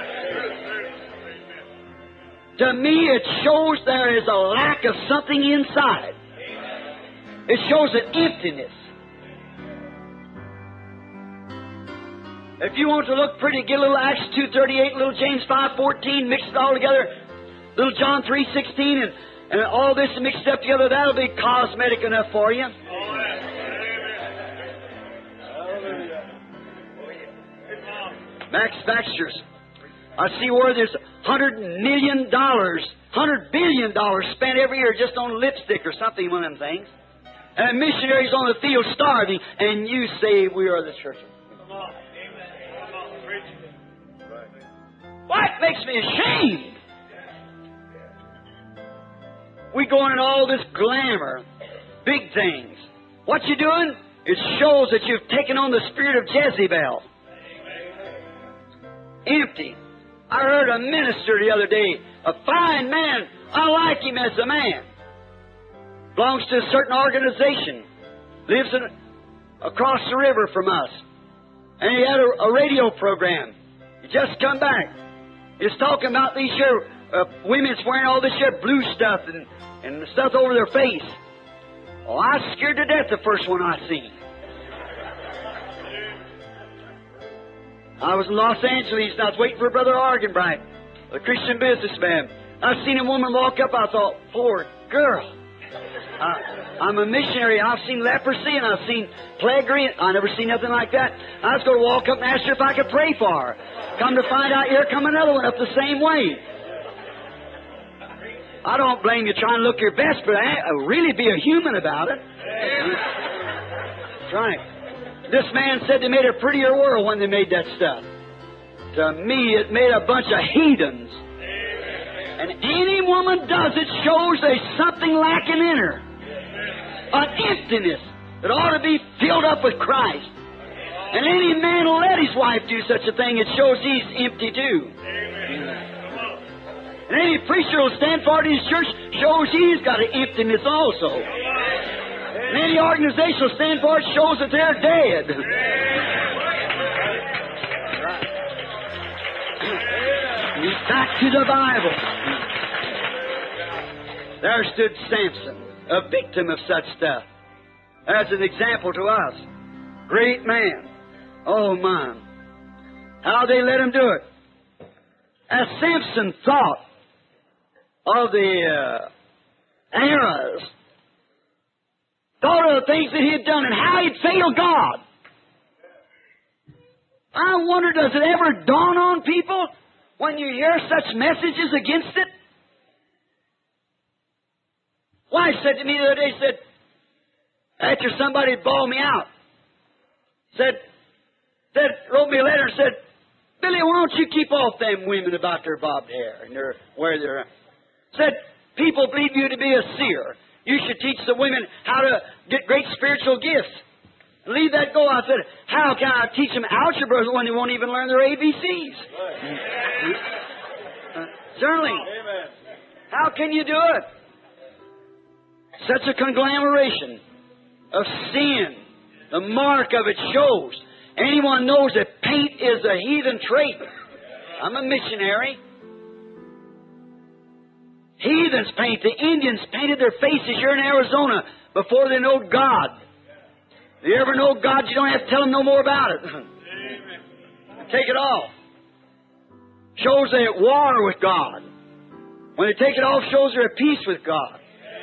To me, it shows there is a lack of something inside. It shows an emptiness. If you want to look pretty, get a little Acts 2:38, little James 5:14, mix it all together, little John 3:16, and all this mixed up together, that'll be cosmetic enough for you. Max Factures. I see where there's $100 billion spent every year just on lipstick or something, one of them things. And missionaries on the field starving, and you say we are the church. What makes me ashamed? We going in all this glamour, big things. What you doing? It shows that you've taken on the spirit of Jezebel. Empty. I heard a minister the other day, a fine man. I like him as a man. Belongs to a certain organization. Lives across the river from us. And he had a radio program. He just come back. He's talking about these here women's wearing all this here blue stuff and the stuff over their face. Oh, I was scared to death the first one I seen. I was in Los Angeles and I was waiting for Brother Argenbright, a Christian businessman. I seen a woman walk up. I thought, poor girl. I'm a missionary. I've seen leprosy and I've seen plague. I never seen nothing like that. I was going to walk up and ask her if I could pray for her. Come to find out, here come another one up the same way. I don't blame you trying to look your best, but really be a human about it. That's right. This man said they made a prettier world when they made that stuff. To me, it made a bunch of heathens. And any woman does it shows there's something lacking in her. An emptiness that ought to be filled up with Christ. And any man will let his wife do such a thing, it shows he's empty too. And any preacher will stand for it in his church shows he's got an emptiness also. And any organization will stand for it shows that they're dead. Back to the Bible. There stood Samson, a victim of such stuff, as an example to us. Great man. Oh, my. How they let him do it. As Samson thought of the eras, thought of the things that he had done and how he'd failed God. I wonder, does it ever dawn on people when you hear such messages against it? Wife said to me the other day, said, after somebody bawled me out, wrote me a letter and said, Billy, why don't you keep off them women about their bobbed hair and where they're... Said, people believe you to be a seer. You should teach the women how to get great spiritual gifts. Leave that go. I said, how can I teach them algebra when they won't even learn their ABCs? Certainly. How can you do it? Such a conglomeration of sin. The mark of it shows. Anyone knows that paint is a heathen trait. I'm a missionary. Heathens paint. The Indians painted their faces here in Arizona before they know God. If you ever know God, you don't have to tell them no more about it. Take it off. Shows they're at war with God. When they take it off, shows they're at peace with God.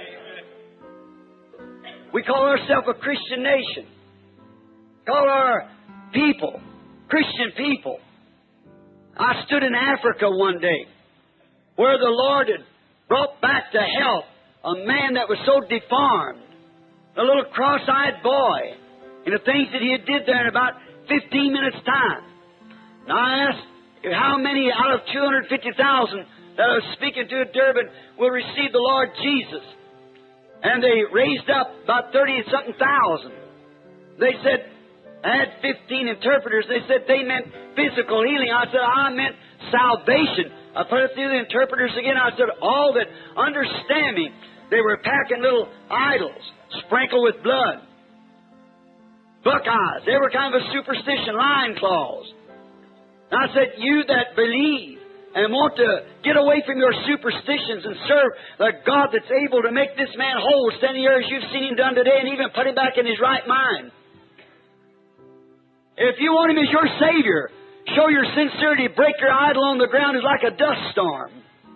We call ourselves a Christian nation. Call our people Christian people. I stood in Africa one day where the Lord had brought back to health a man that was so deformed, a little cross-eyed boy, and the things that he had did there in about 15 minutes' time. Now I asked how many out of 250,000 that I was speaking to at Durban will receive the Lord Jesus. And they raised up about 30-something thousand. They said, I had 15 interpreters. They said they meant physical healing. I said, I meant salvation. I put it through the interpreters again. I said, all that understand me, they were packing little idols, sprinkled with blood. Buckeyes, they were kind of a superstition, lion claws. And I said, you that believe and want to get away from your superstitions and serve the God that's able to make this man whole, standing here as you've seen him done today, and even put him back in his right mind. If you want him as your Savior, show your sincerity, break your idol on the ground is like a dust storm.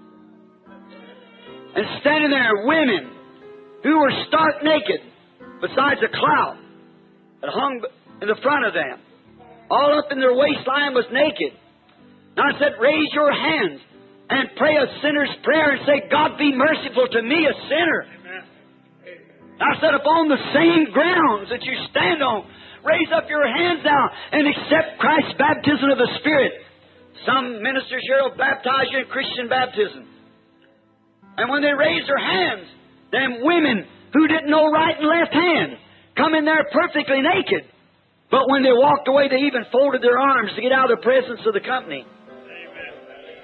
And standing there, women who were stark naked, besides a clout that hung in the front of them. All up in their waistline was naked. And I said, raise your hands and pray a sinner's prayer and say, God be merciful to me, a sinner. And I said, upon the same grounds that you stand on, raise up your hands now and accept Christ's baptism of the Spirit. Some ministers here will baptize you in Christian baptism. And when they raise their hands, them women who didn't know right and left hand come in there perfectly naked. But when they walked away, they even folded their arms to get out of the presence of the company. Amen.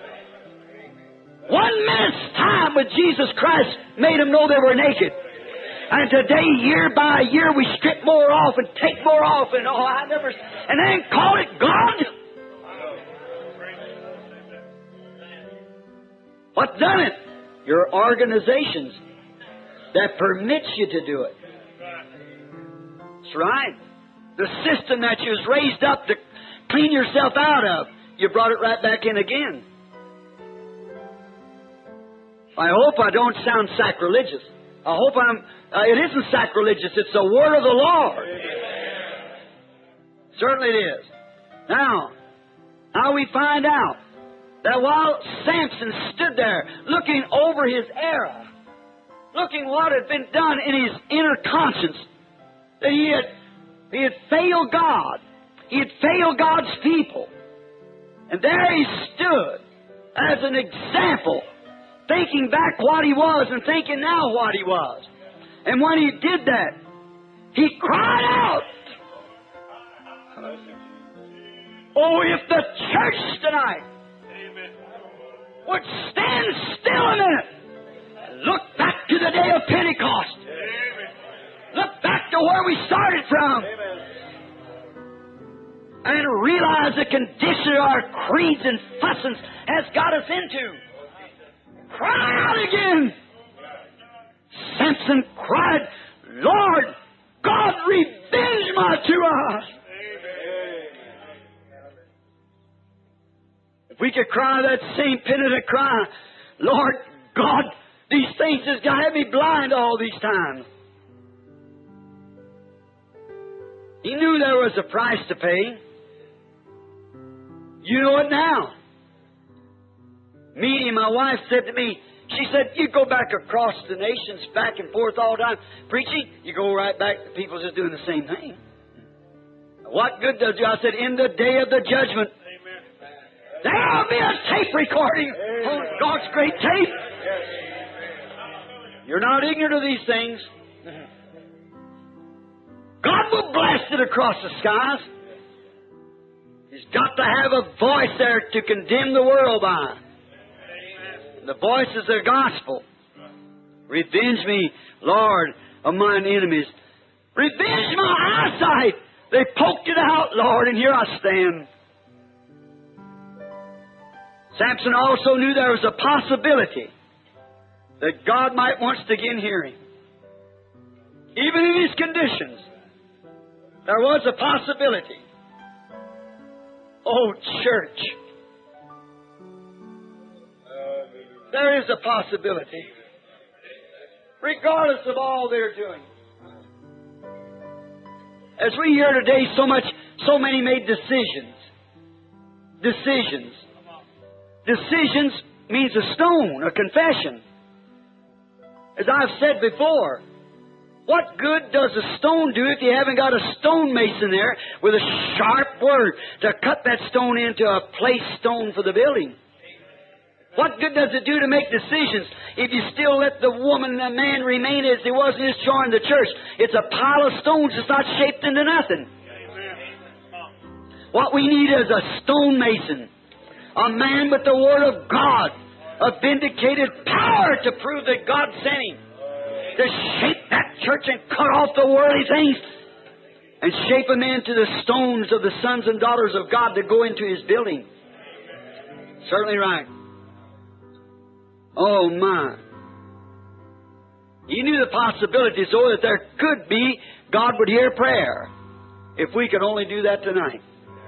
1 minute's time with Jesus Christ made them know they were naked. And today, year by year, we strip more off and take more off, and and then call it God. What's done it? Your organizations that permits you to do it. That's right. The system that you was raised up to clean yourself out of, you brought it right back in again. I hope I don't sound sacrilegious. I hope it isn't sacrilegious. It's the word of the Lord. Certainly it is. Now we find out that while Samson stood there looking over his era, looking what had been done in his inner conscience, that he had failed God. He had failed God's people. And there he stood as an example, thinking back what he was and thinking now what he was. And when he did that, he cried out, oh, if the church tonight would stand still a minute and look back to the day of Pentecost. Look back to where we started from. And realize the condition our creeds and fussings has got us into. Cry out again. Samson cried, Lord, God, revenge my to us. If we could cry that same penitent cry, Lord God, these things has got had me blind all these times. He knew there was a price to pay. You know it now. Meeting, my wife said to me, she said, you go back across the nations, back and forth all the time, preaching, you go right back to people just doing the same thing. What good does it do? I said, in the day of the judgment, there'll be a tape recording on God's great tape. You're not ignorant of these things. God will blast it across the skies. He's got to have a voice there to condemn the world by. The voice is the gospel. Revenge me, Lord, of mine enemies. Revenge my eyesight. They poked it out, Lord, and here I stand. Samson also knew there was a possibility that God might once again hear him. Even in his conditions, there was a possibility. Oh, church, there is a possibility. Regardless of all they're doing. As we hear today, so many made decisions. Decisions. Decisions means a stone, a confession. As I've said before, what good does a stone do if you haven't got a stonemason there with a sharp word to cut that stone into a place stone for the building? What good does it do to make decisions if you still let the woman and the man remain as they was and just join the church? It's a pile of stones that's not shaped into nothing. What we need is a stonemason, a man with the Word of God, a vindicated power to prove that God sent him, to shape that church and cut off the worldly things and shape them into the stones of the sons and daughters of God that go into His building. Certainly right. Oh, my. He knew the possibility so that there could be, God would hear prayer. If we could only do that tonight.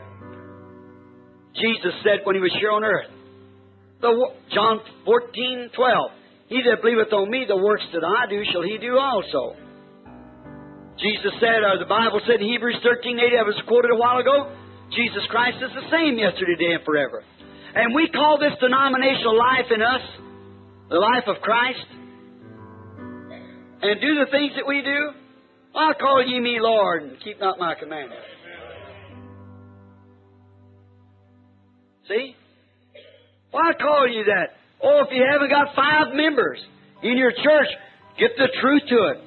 Jesus said when He was here on earth, John 14:12, He that believeth on Me, the works that I do, shall he do also. Jesus said, or the Bible said in Hebrews 13:8, I was quoted a while ago, Jesus Christ is the same yesterday, today, and forever. And we call this denominational life in us the life of Christ, and do the things that we do. I'll call ye me Lord, and keep not my commandments. See? Why call you that? Oh, if you haven't got 5 members in your church, get the truth to it.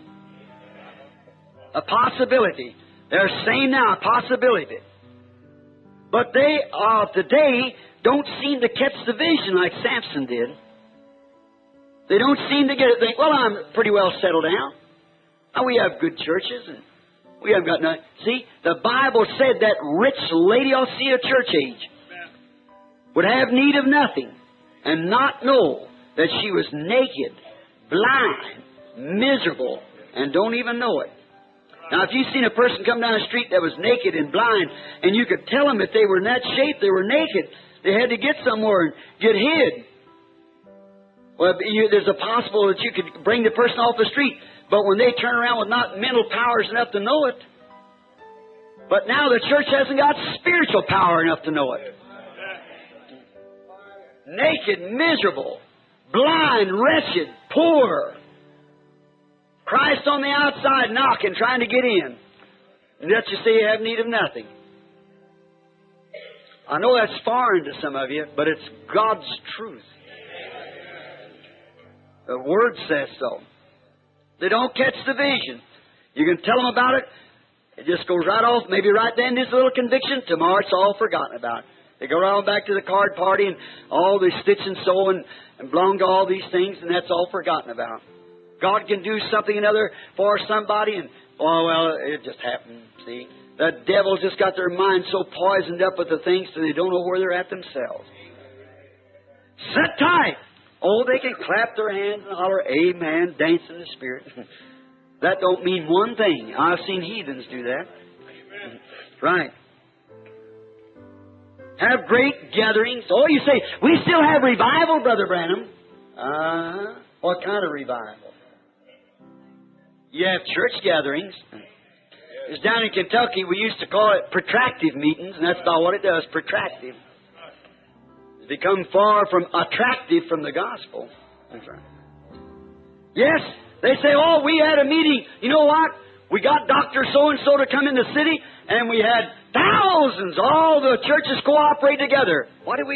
A possibility. They're saying now a possibility. But they today don't seem to catch the vision like Samson did. They don't seem to get it. Think, well, I'm pretty well settled down. Now, we have good churches, and we haven't got nothing. See, the Bible said that rich Laodicea church age would have need of nothing and not know that she was naked, blind, miserable, and don't even know it. Now, if you've seen a person come down the street that was naked and blind, and you could tell them if they were in that shape, they were naked, they had to get somewhere and get hid. Well, there's a possible that you could bring the person off the street, but when they turn around with not mental powers enough to know it, but now the church hasn't got spiritual power enough to know it. Naked, miserable, blind, wretched, poor. Christ on the outside knocking, trying to get in. And yet you say you have need of nothing. I know that's foreign to some of you, but it's God's truth. The Word says so. They don't catch the vision. You can tell them about it. It just goes right off. Maybe right then this little conviction. Tomorrow it's all forgotten about. They go right on back to the card party and all the stitch and sew and belong to all these things, and that's all forgotten about. God can do something another for somebody, and, oh, well, it just happened, see. The devil's just got their mind so poisoned up with the things that they don't know where they're at themselves. Sit tight. Oh, they can clap their hands and holler, amen, dance in the Spirit. That don't mean one thing. I've seen heathens do that. Right. Have great gatherings. Oh, you say, we still have revival, Brother Branham. What kind of revival? You have church gatherings. It's down in Kentucky, we used to call it protractive meetings, and that's about what it does, protractive. It's become far from attractive from the gospel. That's right. Yes, they say, oh, we had a meeting. You know what? We got Dr. So-and-so to come in the city, and we had thousands. All the churches cooperate together. What do?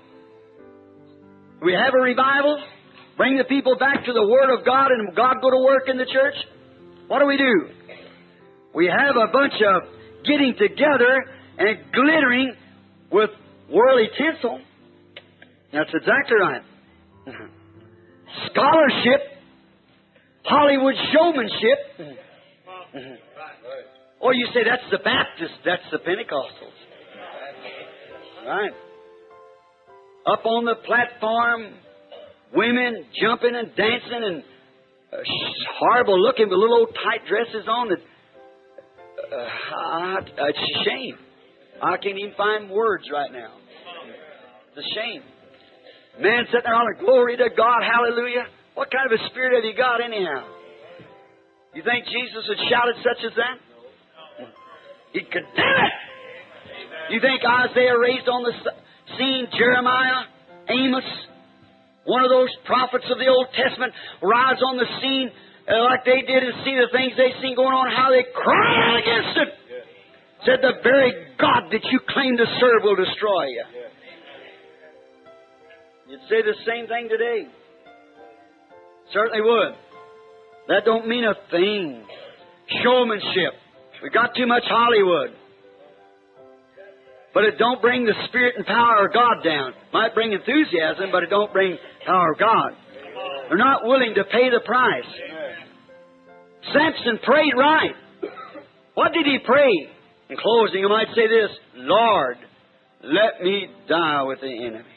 We have a revival? Bring the people back to the Word of God and God go to work in the church? What do? We have a bunch of getting together and glittering with worldly tinsel. That's exactly right. Scholarship, Hollywood showmanship. Or you say that's the Baptists, that's the Pentecostals. Right. up on the platform, women jumping and dancing and horrible looking with little old tight dresses on. That it's a shame. I can't even find words right now. It's a shame. Man sitting there on a glory to God, hallelujah. What kind of a spirit have you got anyhow? You think Jesus had shouted such as that? He condemned it. You think Isaiah raised on the scene, Jeremiah, Amos, one of those prophets of the Old Testament, rise on the scene like they did and see the things they seen going on, how they cried against it. Said the very God that you claim to serve will destroy you. You'd say the same thing today. Certainly would. That don't mean a thing. Showmanship. We got too much Hollywood. But it don't bring the Spirit and power of God down. Might bring enthusiasm, but it don't bring power of God. They're not willing to pay the price. Samson prayed right. What did he pray? In closing, I might say this: Lord, let me die with the enemy.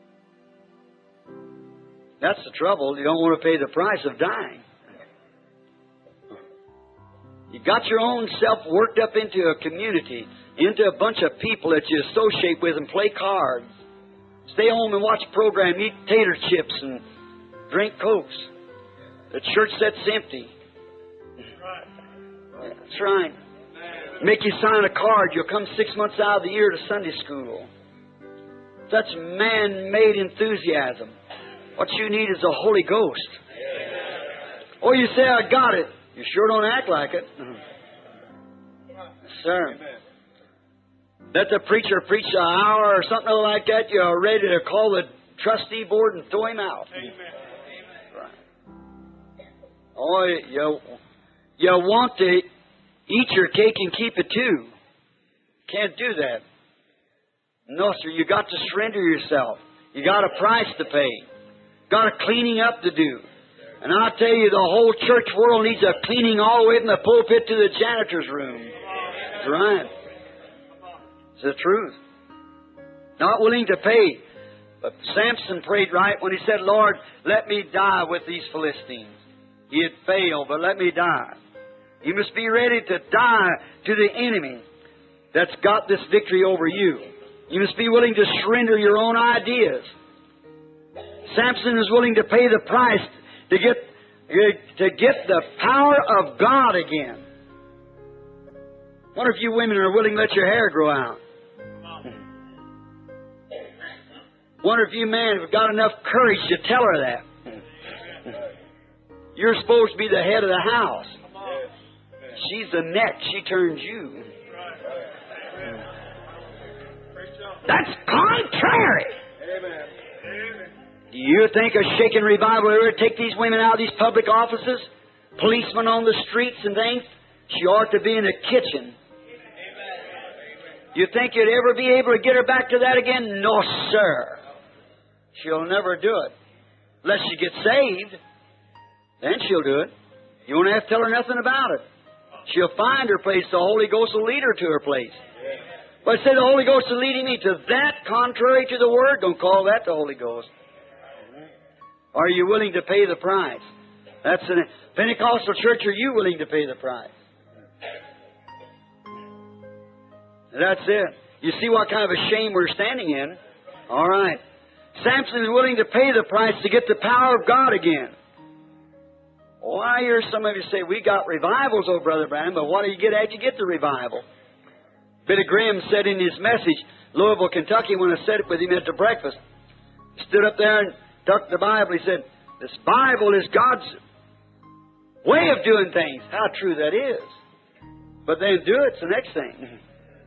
That's the trouble. You don't want to pay the price of dying. You got your own self worked up into a community, into a bunch of people that you associate with and play cards. Stay home and watch a program, eat tater chips and drink Cokes. The church sits empty. That's right. Make you sign a card. You'll come 6 months out of the year to Sunday school. Such man-made enthusiasm. What you need is the Holy Ghost. Or you say, I got it. You sure don't act like it. Sir. Let the preacher preach an hour or something like that. You're ready to call the trustee board and throw him out. Oh, you want to eat your cake and keep it too. Can't do that. No, sir. You got to surrender yourself. You got a price to pay. Got a cleaning up to do. And I'll tell you, the whole church world needs a cleaning all the way from the pulpit to the janitor's room. That's right. It's the truth. Not willing to pay. But Samson prayed right when he said, Lord, let me die with these Philistines. He had failed, but let me die. You must be ready to die to the enemy that's got this victory over you. You must be willing to surrender your own ideas. Samson is willing to pay the price to get the power of God again. Wonder if you women are willing to let your hair grow out. Wonder if you men have got enough courage to tell her that. You're supposed to be the head of the house. She's the neck. She turns you. That's contrary. Do you think a shaken revival will ever take these women out of these public offices? Policemen on the streets and things? She ought to be in the kitchen. You think you'd ever be able to get her back to that again? No, sir. She'll never do it. Unless she gets saved. Then she'll do it. You won't have to tell her nothing about it. She'll find her place. The Holy Ghost will lead her to her place. But say the Holy Ghost is leading me to that contrary to the Word, don't call that the Holy Ghost. Are you willing to pay the price? That's in a Pentecostal church. Are you willing to pay the price? That's it. You see what kind of a shame we're standing in? All right. Samson is willing to pay the price to get the power of God again. Oh, I hear some of you say, we got revivals, oh, Brother Branham, but what do you get after you get the revival? Billy Graham said in his message, Louisville, Kentucky, when I said it with him at the breakfast, he stood up there and took the Bible. He said, this Bible is God's way of doing things. How true that is. But then do it's the next thing.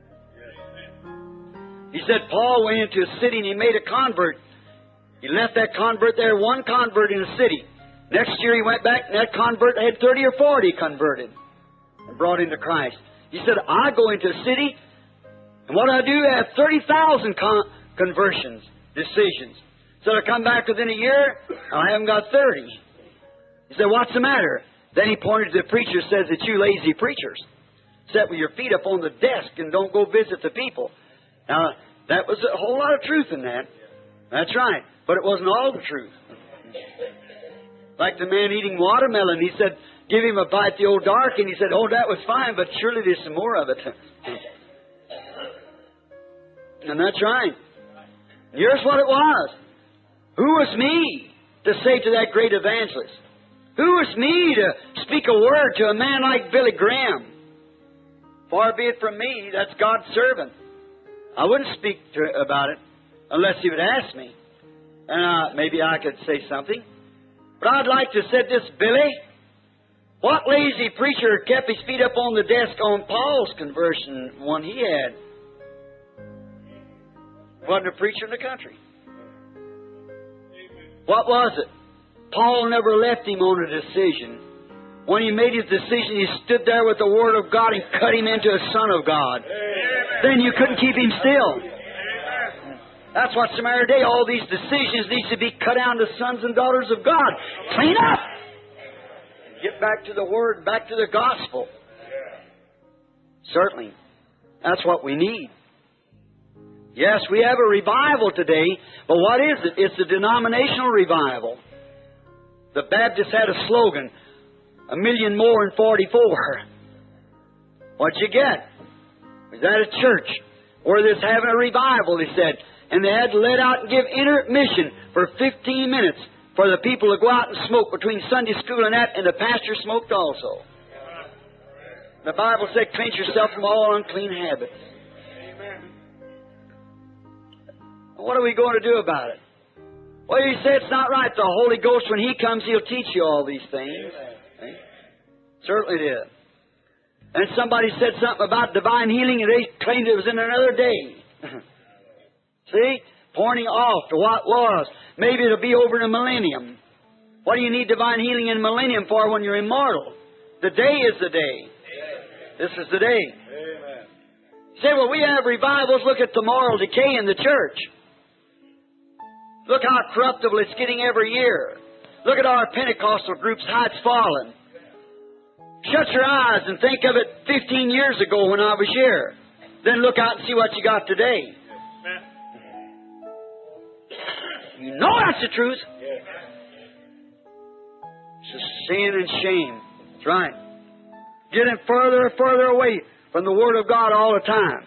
He said Paul went into a city and he made a convert. He left that convert there, one convert in a city. Next year he went back and that convert had 30 or 40 converted and brought into Christ. He said, I go into a city and what I do, I have 30,000 conversions, decisions. So I come back within a year, I haven't got 30. He said, what's the matter? Then he pointed to the preacher, says that you lazy preachers sit with your feet up on the desk and don't go visit the people. Now, that was a whole lot of truth in that. That's right. But it wasn't all the truth. Like the man eating watermelon, he said, give him a bite the old dark, and he said, oh, that was fine, but surely there's some more of it. And that's right. Here's what it was. Who was me to say to that great evangelist? Who was me to speak a word to a man like Billy Graham? Far be it from me, that's God's servant. I wouldn't speak about it unless he would ask me. And maybe I could say something. But I'd like to say this, Billy. What lazy preacher kept his feet up on the desk on Paul's conversion one he had? Wasn't a preacher in the country. What was it? Paul never left him on a decision. When he made his decision, he stood there with the Word of God and cut him into a Son of God. Then you couldn't keep him still. That's what's the matter today. All these decisions need to be cut down to sons and daughters of God. Clean up! Get back to the Word, back to the Gospel. Certainly. That's what we need. Yes, we have a revival today, but what is it? It's a denominational revival. The Baptists had a slogan, 1,000,000 more in 44. What'd you get? Was that a church where they're having a revival, they said, and they had to let out and give intermission for 15 minutes for the people to go out and smoke between Sunday school and that, and the pastor smoked also. The Bible said, cleanse yourself from all unclean habits. What are we going to do about it? Well, you say it's not right. The Holy Ghost, when He comes, He'll teach you all these things. Right? Certainly did. And somebody said something about divine healing, and they claimed it was in another day. See? Pointing off to what was. Maybe it'll be over in a millennium. What do you need divine healing in a millennium for when you're immortal? The day is the day. This is the day. Amen. Say, well, we have revivals. Look at the moral decay in the church. Look how corruptible it's getting every year. Look at our Pentecostal groups, how it's fallen. Shut your eyes and think of it 15 years ago when I was here. Then look out and see what you got today. You know that's the truth. It's a sin and shame. That's right. Getting further and further away from the Word of God all the time.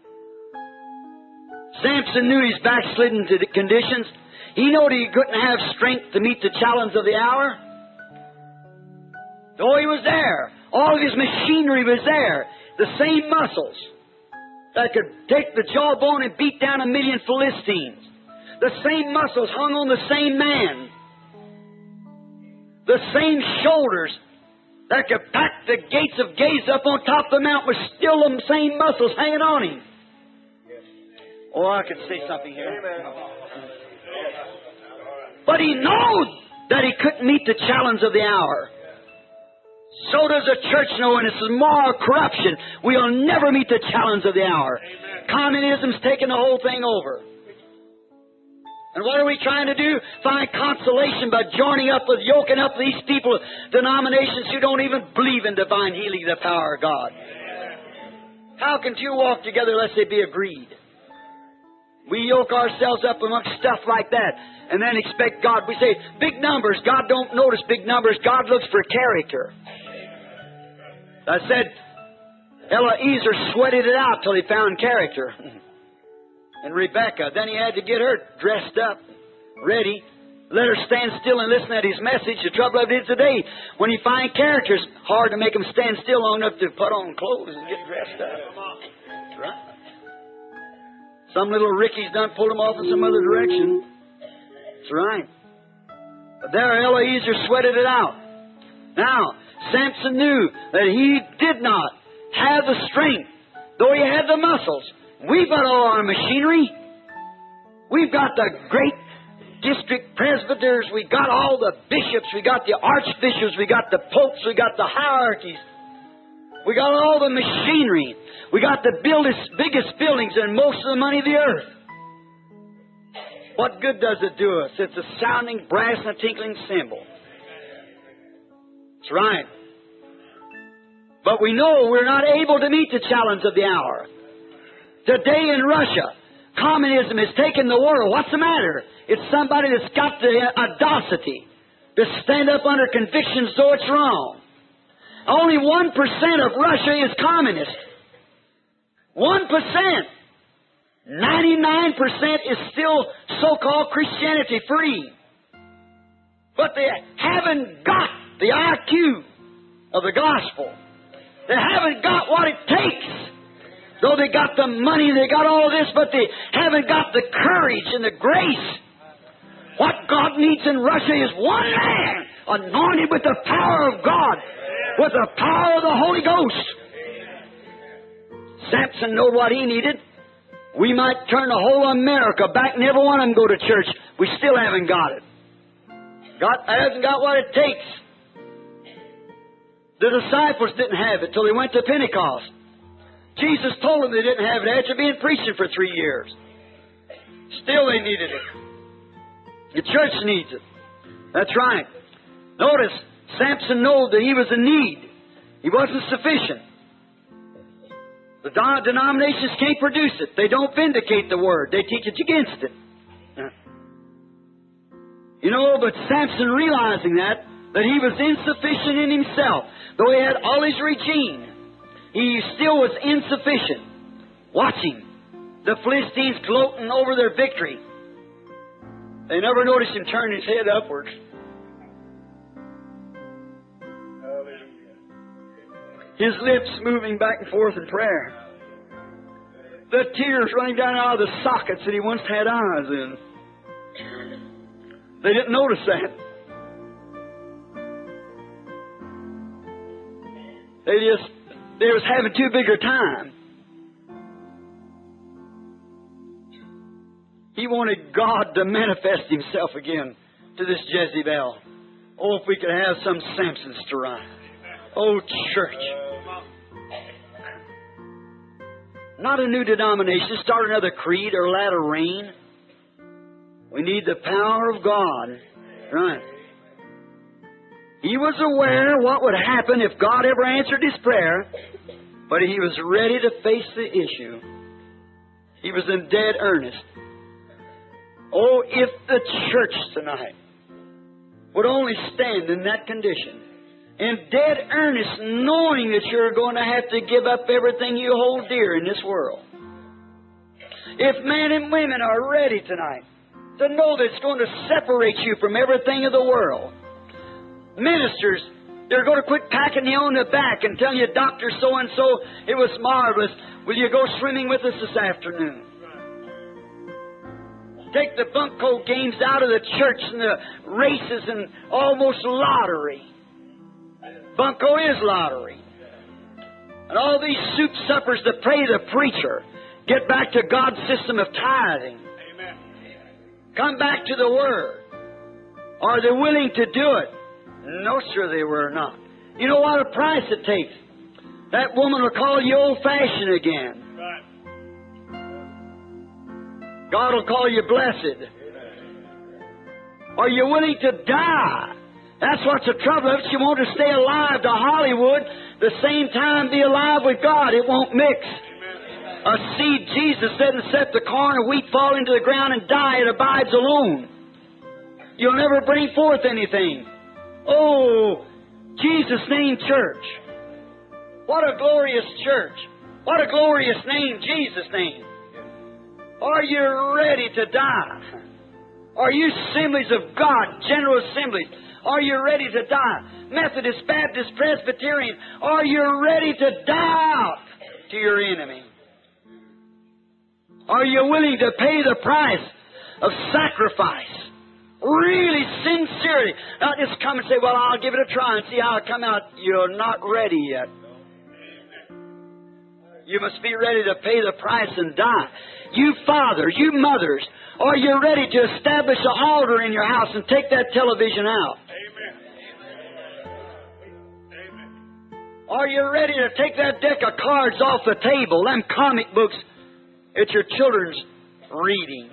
Samson knew his backslidden conditions. He knew he couldn't have strength to meet the challenge of the hour. Though he was there, all of his machinery was there. The same muscles that could take the jawbone and beat down 1,000,000 Philistines. The same muscles hung on the same man. The same shoulders that could pack the gates of Gaza up on top of the mountain was still the same muscles hanging on him. Oh, I could say something here. But he knows that he couldn't meet the challenge of the hour. So does the church know, and it's moral corruption. We'll never meet the challenge of the hour. Communism's taken the whole thing over. And what are we trying to do? Find consolation by joining up with, yoking up these people, denominations who don't even believe in divine healing, the power of God. How can two walk together unless they be agreed? We yoke ourselves up amongst stuff like that and then expect God. We say, big numbers. God don't notice big numbers. God looks for character. I said, Eliezer sweated it out till he found character. And Rebecca, then he had to get her dressed up, ready, let her stand still and listen at his message. The trouble of it is today, when you find characters, hard to make them stand still long enough to put on clothes and get dressed up. That's right. Some little Ricky's done pulled him off in some other direction. That's right. But there Eliezer sweated it out. Now, Samson knew that he did not have the strength, though he had the muscles. We've got all our machinery. We've got the great district presbyters. We've got all the bishops. We got the archbishops. We got the popes. We got the hierarchies. We got all the machinery. We got the biggest buildings and most of the money of the earth. What good does it do us? It's a sounding brass and a tinkling cymbal. That's right. But we know we're not able to meet the challenge of the hour. Today in Russia, communism has taken the world. What's the matter? It's somebody that's got the audacity to stand up under conviction so it's wrong. Only 1% of Russia is communist. 1%. 99% is still so-called Christianity free. But they haven't got the IQ of the gospel. They haven't got what it takes. Though they got the money, they got all this, but they haven't got the courage and the grace. What God needs in Russia is one man anointed with the power of God, with the power of the Holy Ghost. Samson knew what he needed. We might turn the whole America back and every one of them go to church. We still haven't got it. God hasn't got what it takes. The disciples didn't have it till they went to Pentecost. Jesus told them they didn't have it after being preaching for 3 years. Still they needed it. The church needs it. That's right. Notice, Samson knew that he was in need. He wasn't sufficient. The denominations can't produce it. They don't vindicate the Word. They teach it against it. You know, but Samson realizing that he was insufficient in himself, though he had all his regime, he still was insufficient. Watching the Philistines gloating over their victory. They never noticed him turn his head upwards. His lips moving back and forth in prayer. The tears running down out of the sockets that he once had eyes in. They didn't notice that. They was having too big a time. He wanted God to manifest Himself again to this Jezebel. Oh, if we could have some Samsons to rise. Oh, church. Not a new denomination. Start another creed or latter rain. We need the power of God. Right. He was aware what would happen if God ever answered his prayer, but he was ready to face the issue. He was in dead earnest. Oh, if the church tonight would only stand in that condition, in dead earnest, knowing that you're going to have to give up everything you hold dear in this world. If men and women are ready tonight to know that it's going to separate you from everything of the world. Ministers, they're going to quit patting you on the back and telling you, Dr. So-and-so, it was marvelous. Will you go swimming with us this afternoon? Take the bunco games out of the church and the races and almost lottery. Bunco is lottery. And all these soup suppers that pray the preacher get back to God's system of tithing. Amen. Come back to the Word. Are they willing to do it? No, sir, they were not. You know what a price it takes? That woman will call you old-fashioned again. Right. God will call you blessed. Are you willing to die? That's what's the trouble of it. You want to stay alive to Hollywood, the same time be alive with God. It won't mix. A seed, Jesus said, and set the corn of wheat fall into the ground and die, it abides alone. You'll never bring forth anything. Oh, Jesus' name church. What a glorious church. What a glorious name, Jesus' name. Are you ready to die? Are you assemblies of God, general assemblies? Are you ready to die? Methodist, Baptist, Presbyterian, are you ready to die out to your enemy? Are you willing to pay the price of sacrifice? Really, sincerely. Not just come and say, well, I'll give it a try and see how it come out. You're not ready yet. You must be ready to pay the price and die. You fathers, you mothers, are you ready to establish an altar in your house and take that television out? Are you ready to take that deck of cards off the table, them comic books at your children's reading?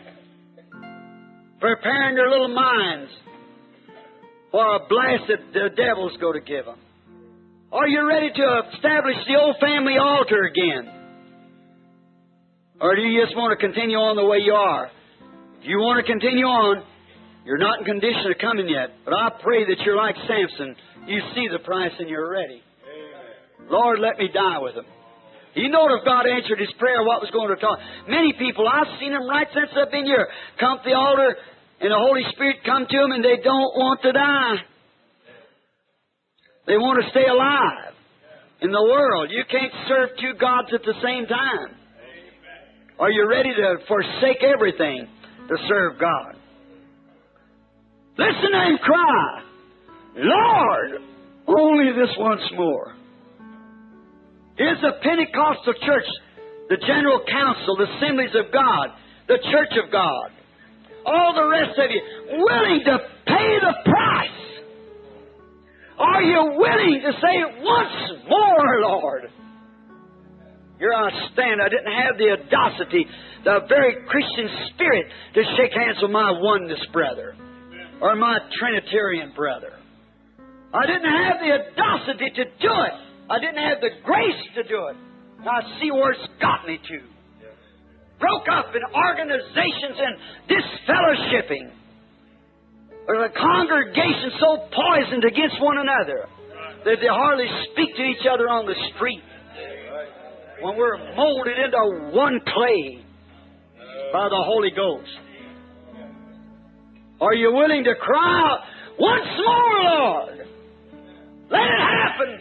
Preparing their little minds for a blast that the devil's going to give them. Are you ready to establish the old family altar again? Or do you just want to continue on the way you are? If you want to continue on, you're not in condition of coming yet. But I pray that you're like Samson. You see the price and you're ready. Amen. Lord, let me die with Him. You know if God answered his prayer, what was going to talk. Many people, I've seen them right since I've been here, come to the altar and the Holy Spirit come to them and they don't want to die. They want to stay alive in the world. You can't serve two gods at the same time. Are you ready to forsake everything to serve God? Listen to him cry, Lord, only this once more. Here's the Pentecostal church, the General Council, the Assemblies of God, the Church of God. All the rest of you willing to pay the price. Are you willing to say once more, Lord? Here I stand. I didn't have the audacity, the very Christian spirit to shake hands with my oneness brother or my Trinitarian brother. I didn't have the audacity to do it. I didn't have the grace to do it. I see where it's got me to. Broke up in organizations and disfellowshipping. Or the congregation so poisoned against one another that they hardly speak to each other on the street. When we're molded into one clay by the Holy Ghost. Are you willing to cry out, once more, Lord? Let it happen.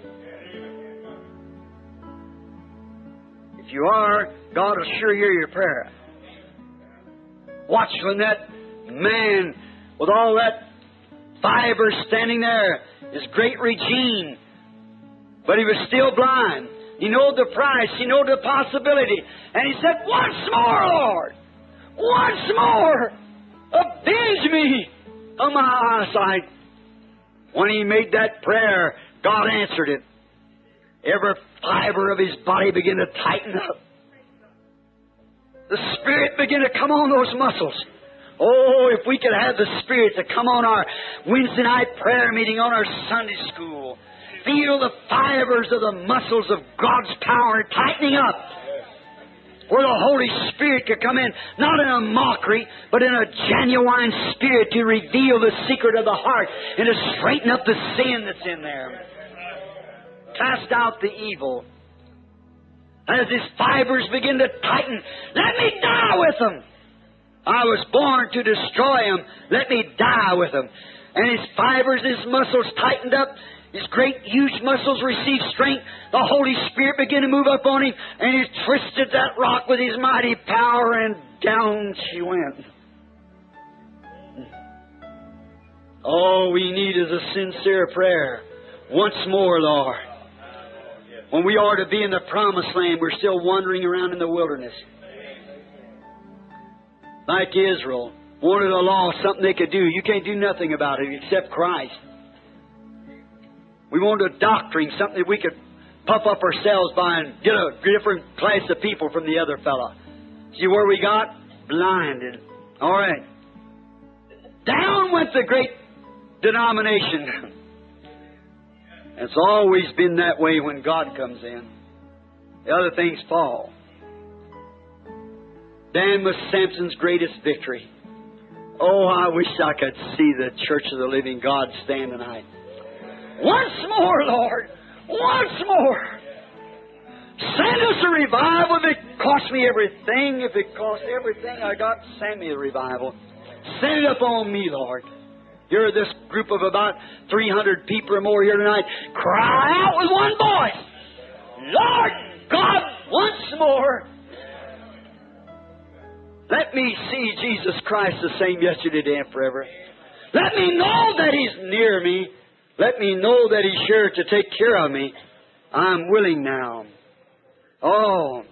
If you are, God will sure hear your prayer. Watch when that man with all that fiber standing there, his great regime, but he was still blind. He knew the price. He knew the possibility. And he said, once more, Lord. Once more. Avenge me of my eyesight. When he made that prayer, God answered it. Every fiber of his body began to tighten up. The Spirit began to come on those muscles. Oh, if we could have the Spirit to come on our Wednesday night prayer meeting, on our Sunday school. Feel the fibers of the muscles of God's power tightening up. Where the Holy Spirit could come in, not in a mockery, but in a genuine spirit to reveal the secret of the heart and to straighten up the sin that's in there. Cast out the evil. As his fibers begin to tighten, let me die with them. I was born to destroy him. Let me die with him. And his fibers, his muscles tightened up. His great, huge muscles received strength. The Holy Spirit began to move up on him, and he twisted that rock with his mighty power, and down she went. All we need is a sincere prayer. Once more, Lord. When we are to be in the promised land, we're still wandering around in the wilderness. Like Israel, wanted a law, something they could do. You can't do nothing about it except Christ. We wanted a doctrine, something that we could puff up ourselves by and get a different class of people from the other fella. See where we got? Blinded. All right. Down went the great denomination. It's always been that way when God comes in. The other things fall. Dan was Samson's greatest victory. Oh, I wish I could see the Church of the Living God stand tonight. Once more, Lord. Once more. Send us a revival. If it costs me everything, if it costs everything I got, send me a revival. Send it upon me, Lord. You're this group of about 300 people or more here tonight. Cry out with one voice. Lord God, once more. Let me see Jesus Christ the same yesterday, today, and forever. Let me know that He's near me. Let me know that He's sure to take care of me. I'm willing now. Oh.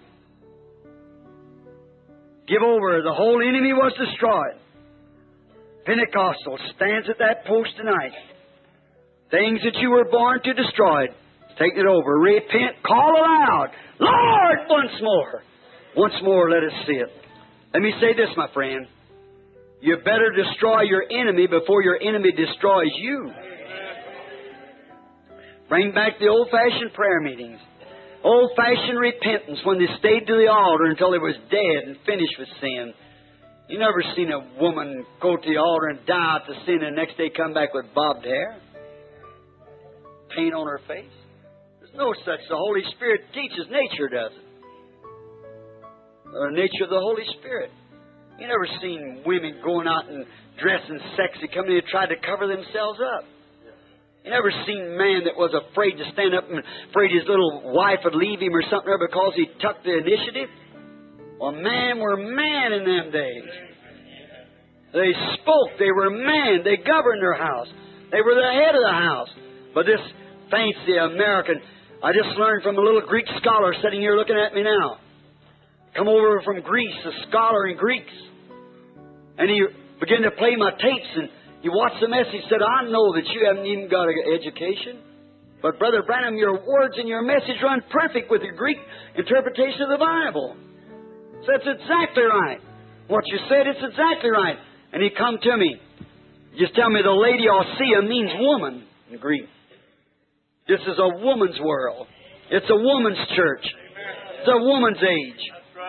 Give over. The whole enemy was destroyed. Pentecostal stands at that post tonight. Things that you were born to destroy, take it over. Repent. Call aloud. Lord, once more. Once more, let us see it. Let me say this, my friend. You better destroy your enemy before your enemy destroys you. Bring back the old-fashioned prayer meetings. Old-fashioned repentance when they stayed to the altar until they was dead and finished with sin. You never seen a woman go to the altar and die out to sin and the next day come back with bobbed hair, paint on her face. There's no such. The Holy Spirit teaches. Nature doesn't. The nature of the Holy Spirit. You never seen women going out and dressing sexy, coming in and tried to cover themselves up. You never seen a man that was afraid to stand up and afraid his little wife would leave him or something because he took the initiative? Well, men were man in them days. They spoke. They were man. They governed their house. They were the head of the house. But this fancy American, I just learned from a little Greek scholar sitting here looking at me now. Come over from Greece, a scholar in Greeks. And he began to play my tapes, and he watched the message. Said, I know that you haven't even got an education, but Brother Branham, your words and your message run perfect with the Greek interpretation of the Bible. So it's exactly right. What you said, it's exactly right. And he come to me. Just tell me the lady Osea means woman in Greek. This is a woman's world. It's a woman's church. It's a woman's age.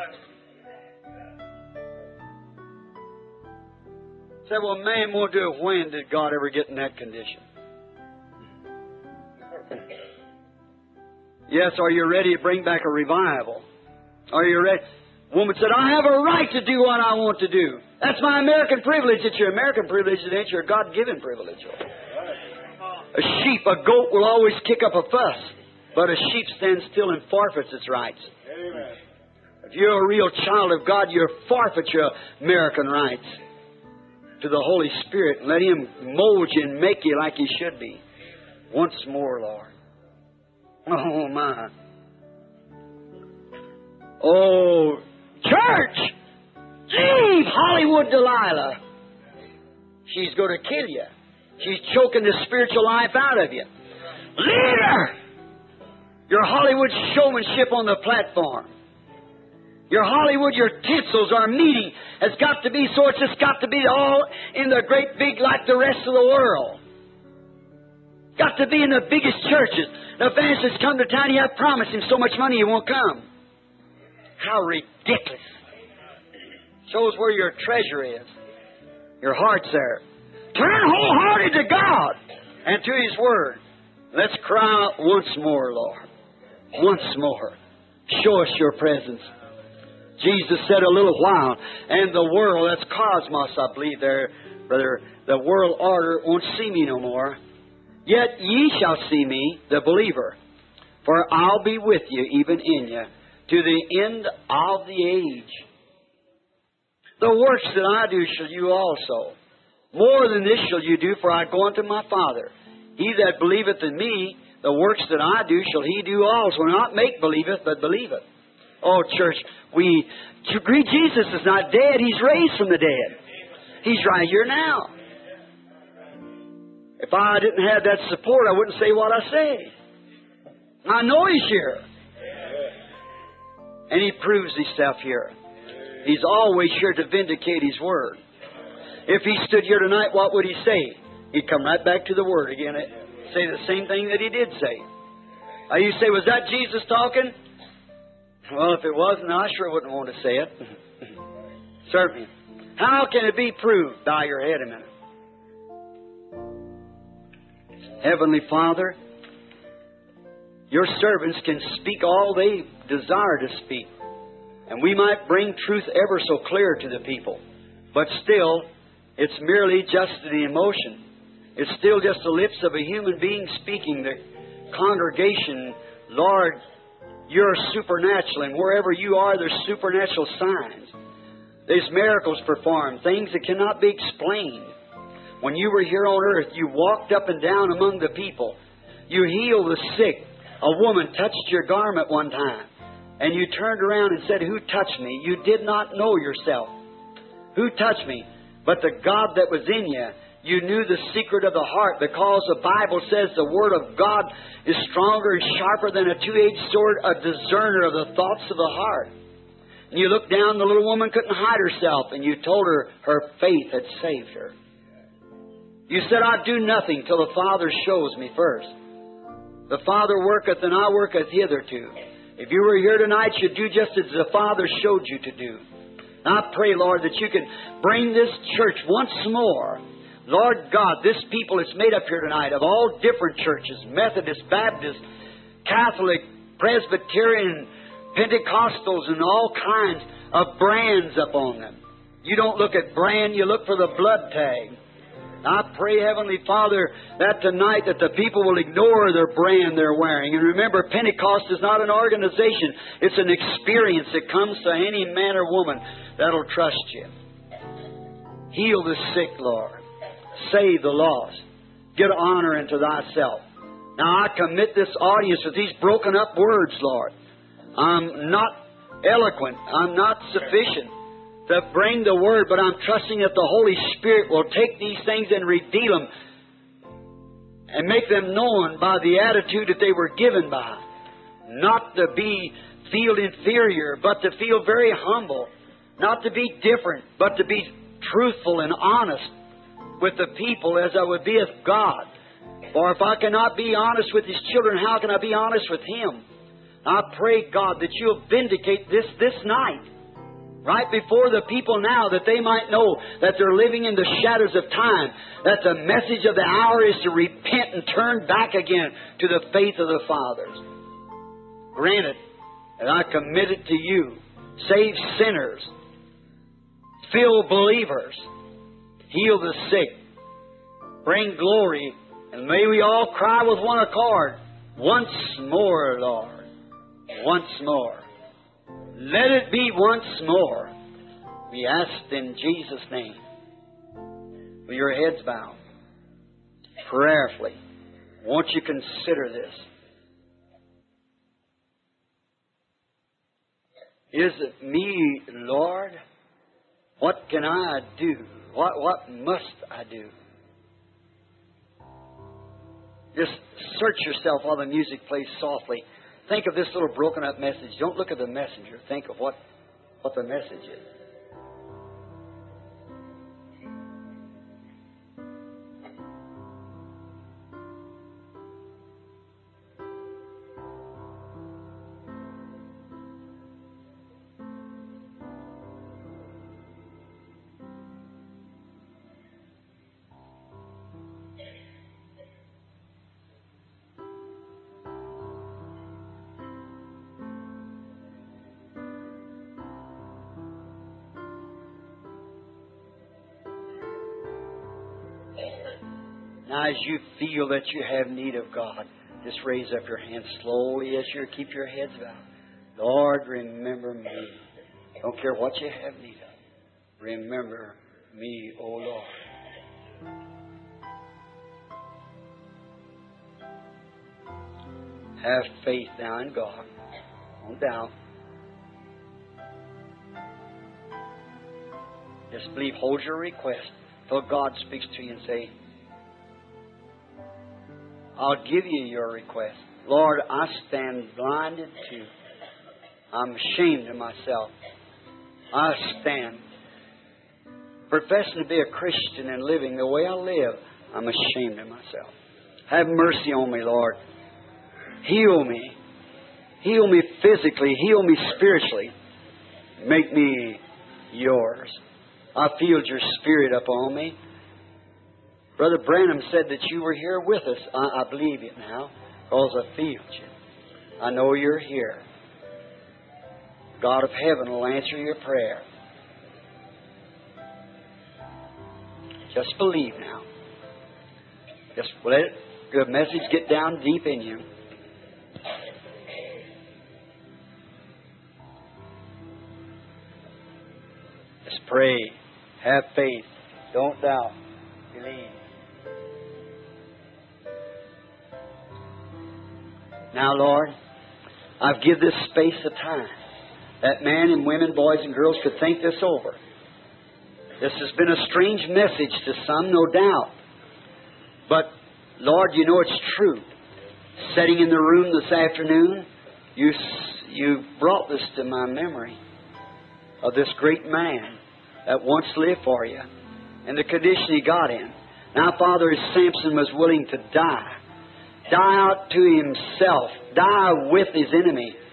Said, well, man won't do it. When did God ever get in that condition? Yes, are you ready to bring back a revival? Are you ready? Woman said, I have a right to do what I want to do. That's my American privilege. It's your American privilege. It ain't your God-given privilege. A sheep, a goat will always kick up a fuss, but a sheep stands still and forfeits its rights. Amen. If you're a real child of God, you forfeit your American rights to the Holy Spirit and let Him mold you and make you like He should be. Once more, Lord. Oh, my. Oh, church! Leave Hollywood Delilah. She's going to kill you. She's choking the spiritual life out of you. Leave her! Your Hollywood showmanship on the platform. Your Hollywood, your tinsels, our meeting has got to be so it's just got to be all in the great big like the rest of the world. Got to be in the biggest churches. The evangelists come to town, you have promised him so much money he won't come. How ridiculous. Shows where your treasure is. Your heart's there. Turn wholehearted to God and to His Word. Let's cry out once more, Lord. Once more. Show us your presence. Jesus said a little while, and the world, that's cosmos, I believe there, brother, the world order won't see me no more. Yet ye shall see me, the believer, for I'll be with you, even in you, to the end of the age. The works that I do shall you also. More than this shall you do, for I go unto my Father. He that believeth in me, the works that I do shall he do also. Not make believeth, but believeth. Oh, church, we agree Jesus is not dead. He's raised from the dead. He's right here now. If I didn't have that support, I wouldn't say what I say. I know He's here. And He proves Himself here. He's always here to vindicate His Word. If He stood here tonight, what would He say? He'd come right back to the Word again and say the same thing that He did say. Now you say, was that Jesus talking? Well, if it wasn't, I sure wouldn't want to say it. Certainly. How can it be proved? Bow your head a minute. Heavenly Father, your servants can speak all they desire to speak. And we might bring truth ever so clear to the people. But still, it's merely just the emotion. It's still just the lips of a human being speaking. The congregation, Lord, You're supernatural, and wherever You are, there's supernatural signs. There's miracles performed, things that cannot be explained. When You were here on earth, You walked up and down among the people. You healed the sick. A woman touched Your garment one time, and You turned around and said, who touched me? You did not know yourself. Who touched me? But the God that was in you. You knew the secret of the heart, because the Bible says the Word of God is stronger and sharper than a two-edged sword, a discerner of the thoughts of the heart. And you looked down, the little woman couldn't hide herself, and You told her her faith had saved her. You said, I do nothing till the Father shows me first. The Father worketh, and I worketh hitherto. If you were here tonight, you'd do just as the Father showed you to do. And I pray, Lord, that you can bring this church once more. Lord God, this people that's made up here tonight of all different churches, Methodist, Baptist, Catholic, Presbyterian, Pentecostals, and all kinds of brands upon them. You don't look at brand, you look for the blood tag. I pray, Heavenly Father, that tonight that the people will ignore their brand they're wearing. And remember, Pentecost is not an organization. It's an experience that comes to any man or woman that'll trust you. Heal the sick, Lord. Save the lost. Get honor into thyself. Now I commit this audience with these broken up words, Lord. I'm not eloquent. I'm not sufficient to bring the Word, but I'm trusting that the Holy Spirit will take these things and reveal them and make them known by the attitude that they were given by. Not to feel inferior, but to feel very humble. Not to be different, but to be truthful and honest with the people as I would be with God. For if I cannot be honest with His children, how can I be honest with Him? I pray, God, that You'll vindicate this night, right before the people now, that they might know that they're living in the shadows of time, that the message of the hour is to repent and turn back again to the faith of the fathers. Grant it, and I commit it to You. Save sinners. Fill believers. Heal the sick. Bring glory. And may we all cry with one accord, once more, Lord. Once more. Let it be once more. We ask in Jesus' name. With your heads bowed, prayerfully, won't you consider this? Is it me, Lord? What can I do? What must I do? Just search yourself while the music plays softly. Think of this little broken up message. Don't look at the messenger. Think of what the message is. Now, as you feel that you have need of God, just raise up your hands slowly as you keep your heads bowed. Lord, remember me. Don't care what you have need of. Remember me, O Lord. Have faith now in God. Don't doubt. Just believe. Hold your request till God speaks to you and say, I'll give you your request. Lord, I stand blinded too. I'm ashamed of myself. I stand professing to be a Christian and living the way I live. I'm ashamed of myself. Have mercy on me, Lord. Heal me. Heal me physically. Heal me spiritually. Make me yours. I feel your Spirit upon me. Brother Branham said that you were here with us. I believe it now, because I feel you. I know you're here. God of heaven will answer your prayer. Just believe now. Just let the message get down deep in you. Just pray. Have faith. Don't doubt. Believe. Now, Lord, I've given this space of time that men and women, boys and girls could think this over. This has been a strange message to some, no doubt. But, Lord, you know it's true. Sitting in the room this afternoon, you brought this to my memory of this great man that once lived for you and the condition he got in. Now, Father, as Samson was willing to die out to himself, die with his enemy,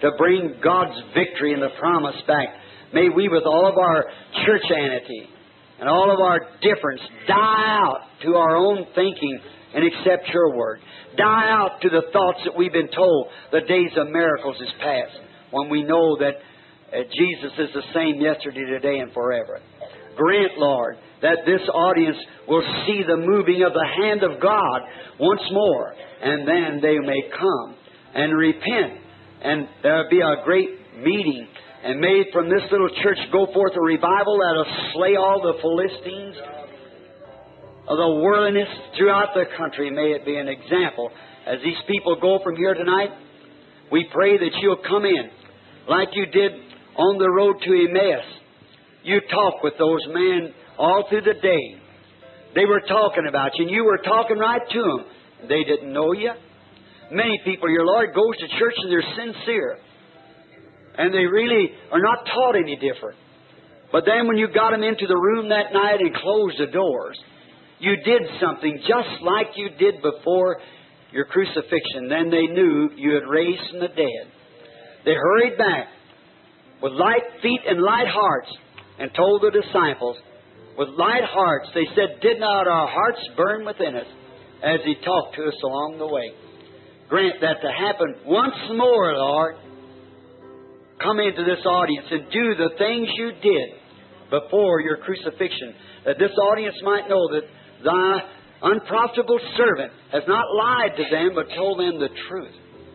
to bring God's victory and the promise back. May we, with all of our churchianity and all of our difference, die out to our own thinking and accept Your Word. Die out to the thoughts that we've been told the days of miracles is past, when we know that Jesus is the same yesterday, today, and forever. Grant, Lord, that this audience will see the moving of the hand of God once more, and then they may come and repent, and there will be a great meeting. And may from this little church go forth a revival that will slay all the Philistines of the worldliness throughout the country. May it be an example. As these people go from here tonight, we pray that You'll come in like You did on the road to Emmaus. You talked with those men all through the day. They were talking about You, and You were talking right to them. They didn't know You. Many people, your Lord, goes to church and they're sincere, and they really are not taught any different. But then when You got them into the room that night and closed the doors, You did something just like You did before Your crucifixion. Then they knew You had raised from the dead. They hurried back with light feet and light hearts and told the disciples, with light hearts, they said, did not our hearts burn within us as He talked to us along the way? Grant that to happen once more, Lord. Come into this audience and do the things You did before Your crucifixion, that this audience might know that Thy unprofitable servant has not lied to them, but told them the truth.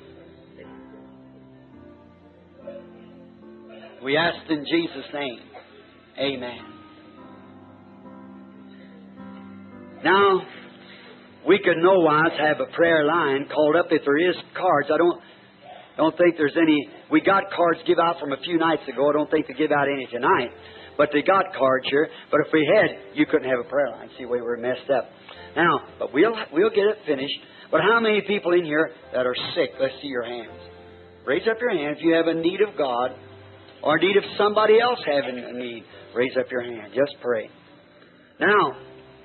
We ask in Jesus' name. Amen. Now, we could no-wise have a prayer line called up if there is cards. I don't think there's any. We got cards give out from a few nights ago. I don't think they give out any tonight. But they got cards here. But if we had, you couldn't have a prayer line. See, we were messed up. Now, but we'll get it finished. But how many people in here that are sick? Let's see your hands. Raise up your hand if you have a need of God or need of somebody else having a need. Raise up your hand. Just pray. Now,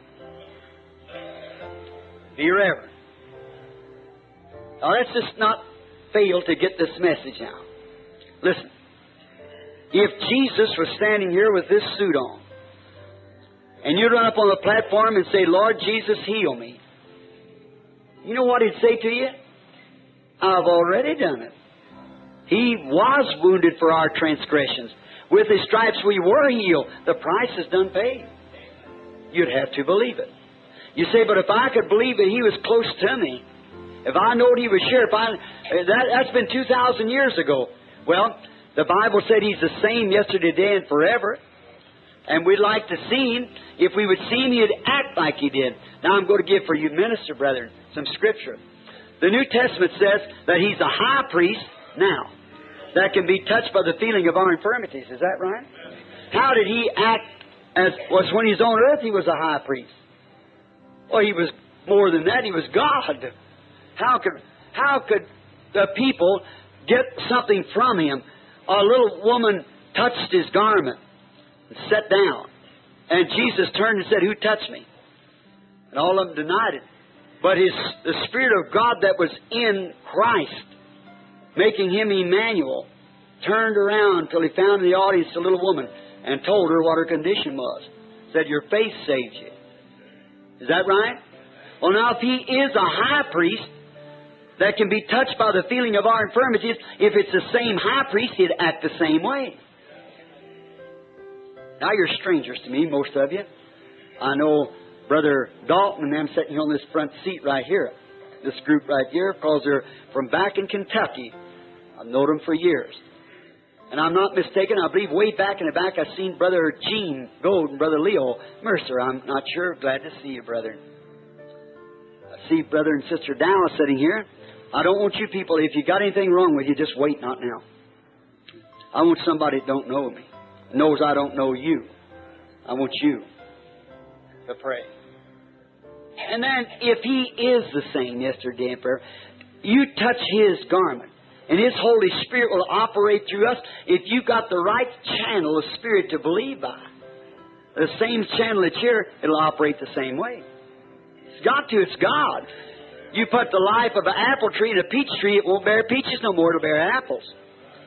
be reverent. Now, let's just not fail to get this message now. Listen. If Jesus was standing here with this suit on, and you'd run up on the platform and say, Lord Jesus, heal me, you know what He'd say to you? I've already done it. He was wounded for our transgressions. With His stripes we were healed. The price is done paid. You'd have to believe it. You say, but if I could believe that He was close to me, if I knowed He was here, that's been 2,000 years ago. Well, the Bible said He's the same yesterday, today, and forever. And we'd like to see Him. If we would see Him, He'd act like He did. Now I'm going to give for you, minister brethren, some Scripture. The New Testament says that He's a high priest now that can be touched by the feeling of our infirmities. Is that right? How did He act was when He was on earth? He was a high priest. Well, He was more than that. He was God. How could the people get something from Him? A little woman touched His garment and sat down. And Jesus turned and said, who touched me? And all of them denied it. But the Spirit of God that was in Christ, making Him Emmanuel, turned around until He found in the audience a little woman and told her what her condition was. Said, your faith saved you. Is that right? Well, now, if He is a high priest that can be touched by the feeling of our infirmities, if it's the same high priest, He'd act the same way. Now, you're strangers to me, most of you. I know Brother Dalton and them sitting here on this front seat right here. This group right here, because they're from back in Kentucky. I've known them for years. And I'm not mistaken, I believe way back in the back I've seen Brother Gene Gold and Brother Leo Mercer. I'm not sure. Glad to see you, brethren. I see Brother and Sister Dallas sitting here. I don't want you people, if you got anything wrong with you, just wait, not now. I want somebody that don't know me, knows I don't know you. I want you to pray. And then, if He is the same yesterday and forever, you touch His garment, and His Holy Spirit will operate through us if you've got the right channel of Spirit to believe by. The same channel that's here, it'll operate the same way. It's got to. It's God. You put the life of an apple tree in a peach tree, it won't bear peaches no more. It'll bear apples.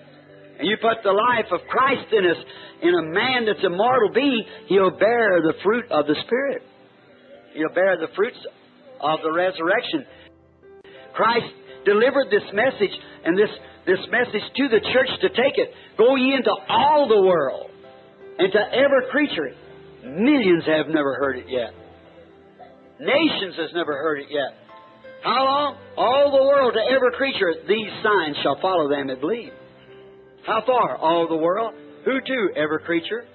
and you put the life of Christ in us, in a man that's a mortal being, he'll bear the fruit of the Spirit. He'll bear the fruits of the resurrection. Christ delivered this message, and this message to the church to take it. Go ye into all the world, and to every creature. Millions have never heard it yet. Nations has never heard it yet. How long? All the world, to every creature, these signs shall follow them that believe. How far? All the world. Who to? Every creature.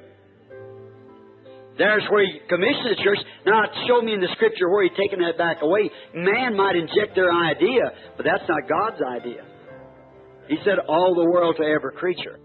There's where He commissioned the church. Now, show me in the Scripture where He's taken that back away. Man might inject their idea, but that's not God's idea. He said, all the world to every creature.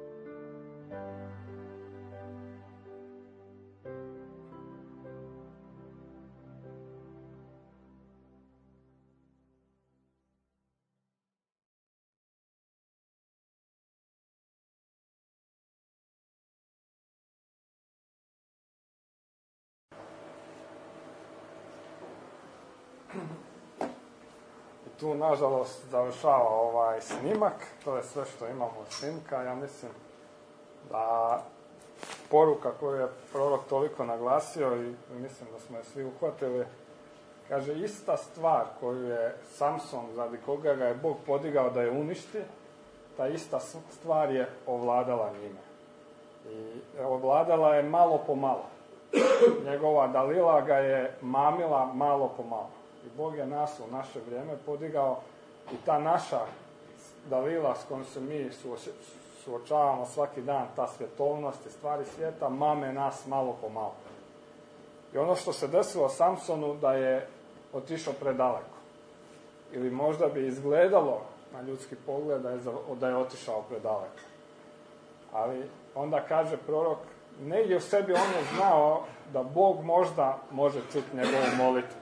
Tu, nažalost, završava ovaj snimak. To je sve što imamo od snimka. Ja mislim da poruka koju je prorok toliko naglasio i mislim da smo je svi uhvatili, kaže, ista stvar koju je Samson, radi koga ga je Bog podigao da je uništi, ta ista stvar je ovladala njime. I ovladala je malo po malo. Njegova Dalila ga je mamila malo po malo. I Bog je nas u naše vrijeme podigao i ta naša Dalila s kojom se mi suočavamo svaki dan, ta svjetovnost i stvari svijeta, mame nas malo po malo. I ono što se desilo Samsonu, da je otišao predaleko. Ili možda bi izgledalo na ljudski pogled da je otišao predaleko. Ali onda kaže prorok, negdje u sebi on je znao da Bog možda može čuti njegovu molitvu.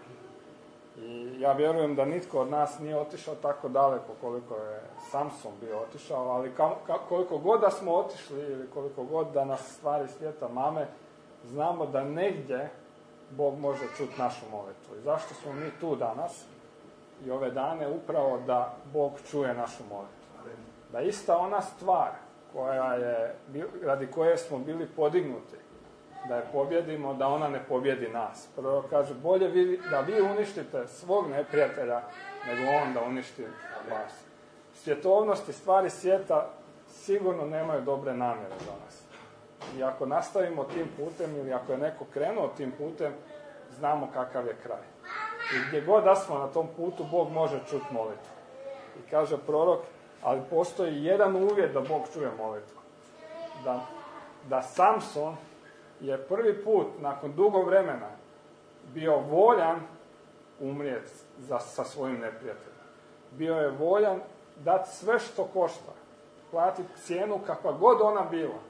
I ja vjerujem da nitko od nas nije otišao tako daleko koliko je Samson bio otišao, ali koliko god da smo otišli ili koliko god da nas stvari svijeta mame, znamo da negdje Bog može čuti našu molitvu. I zašto smo mi tu danas i ove dane? Upravo da Bog čuje našu molitvu. Da ista ona stvar radi koje smo bili podignuti, da je pobjedimo, da ona ne pobjedi nas. Prvo kaže, bolje da vi uništite svog neprijatelja, nego on da uništi vas. Svjetovnost i stvari svijeta sigurno nemaju dobre namjere za nas. I ako nastavimo tim putem, ili ako je neko krenuo tim putem, znamo kakav je kraj. I gdje god da smo na tom putu, Bog može čuti molitvu. I kaže prorok, ali postoji jedan uvjet da Bog čuje molitvu. Da Samson je prvi put nakon dugo vremena bio voljan umrijeti sa svojim neprijateljem. Bio je voljan dati sve što košta, platiti cijenu kakva god ona bila,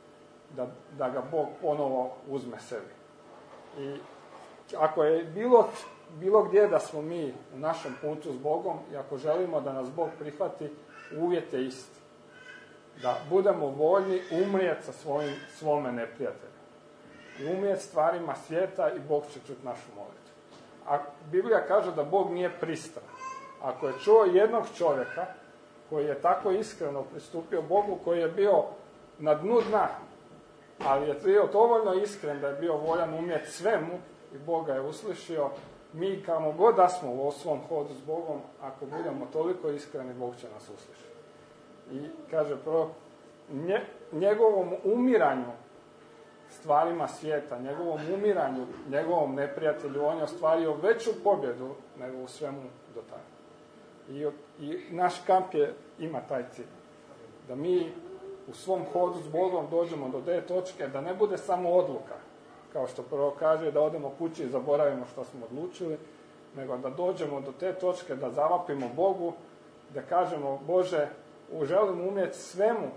da ga Bog ponovo uzme sebi. I ako je bilo gdje da smo mi u našem putu s Bogom i ako želimo da nas Bog prihvati, uvjet je isti. Da budemo voljni umrijeti sa svome neprijatelju. I umrijeti stvarima svijeta i Bog će čuti našu molitvu. A Biblija kaže da Bog nije pristran. Ako je čuo jednog čovjeka koji je tako iskreno pristupio Bogu, koji je bio na dnu dna, ali je bio dovoljno iskren da je bio voljan umjeti svemu i Bog ga je uslišio, mi kamo god da smo u svom hodu s Bogom, ako budemo toliko iskreni, Bog će nas uslišiti. I kaže prorok, njegovom umiranju stvarima svijeta, njegovom umiranju, njegovom neprijatelju, on je ostvario veću pobjedu nego u svemu do tada. I naš kamp ima taj cilj. Da mi u svom hodu s Bogom dođemo do te točke, da ne bude samo odluka, kao što prvo kaže, da odemo kući i zaboravimo što smo odlučili, nego da dođemo do te točke, da zavapimo Bogu, da kažemo, Bože, želim umjeti svemu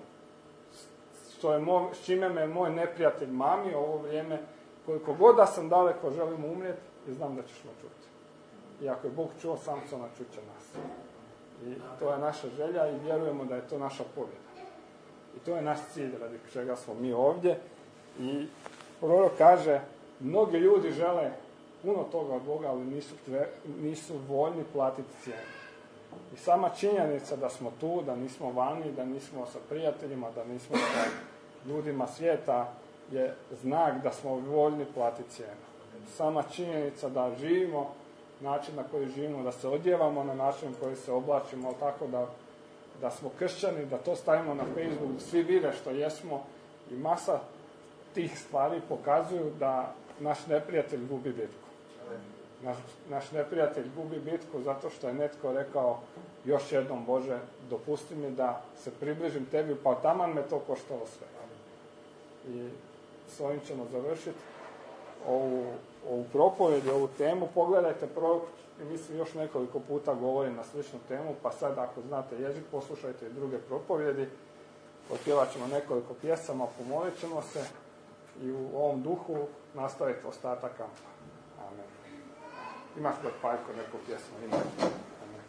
s čime me moj neprijatelj mami ovo vrijeme, koliko god da sam daleko želim umrijeti i znam da ćeš me čuti. I ako je Bog čuo Samsona, čuće nas. I to je naša želja i vjerujemo da je to naša pobjeda. I to je naš cilj radi čega smo mi ovdje. I prorok kaže, mnogi ljudi žele puno toga od Boga, ali nisu voljni platiti cijenu. I sama činjenica da smo tu, da nismo vani, da nismo sa prijateljima, da nismo sa ljudima svijeta, je znak da smo voljni platiti cijenu. Sama činjenica da živimo način na koji živimo, da se odjevamo na način koji se oblačimo, tako da smo kršćani, da to stavimo na Facebook, da svi vide što jesmo, i masa tih stvari pokazuju da naš neprijatelj gubi bitku. Naš neprijatelj gubi bitku zato što je netko rekao još jednom, Bože, dopusti mi da se približim tebi, pa taman me to koštalo sve. I s ovim ćemo završiti ovu propovjed, ovu temu. Pogledajte prorok, mislim još nekoliko puta govori na sličnu temu, pa sad ako znate jezik, poslušajte i druge propovjedi. Otpjevat ćemo nekoliko pjesama, pomolit ćemo se i u ovom duhu nastaviti ostatak kampa. Amen. Imaš kod Pajko neku pjesmu? Imaš. Amen.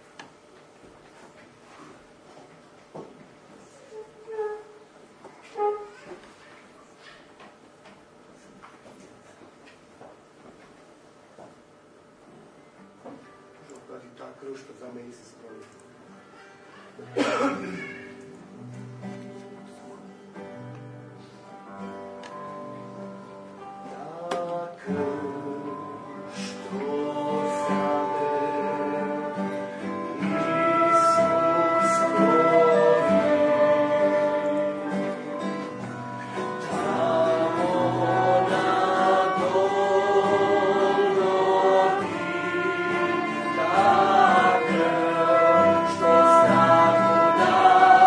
Žal ta kruška za me se stroji. Da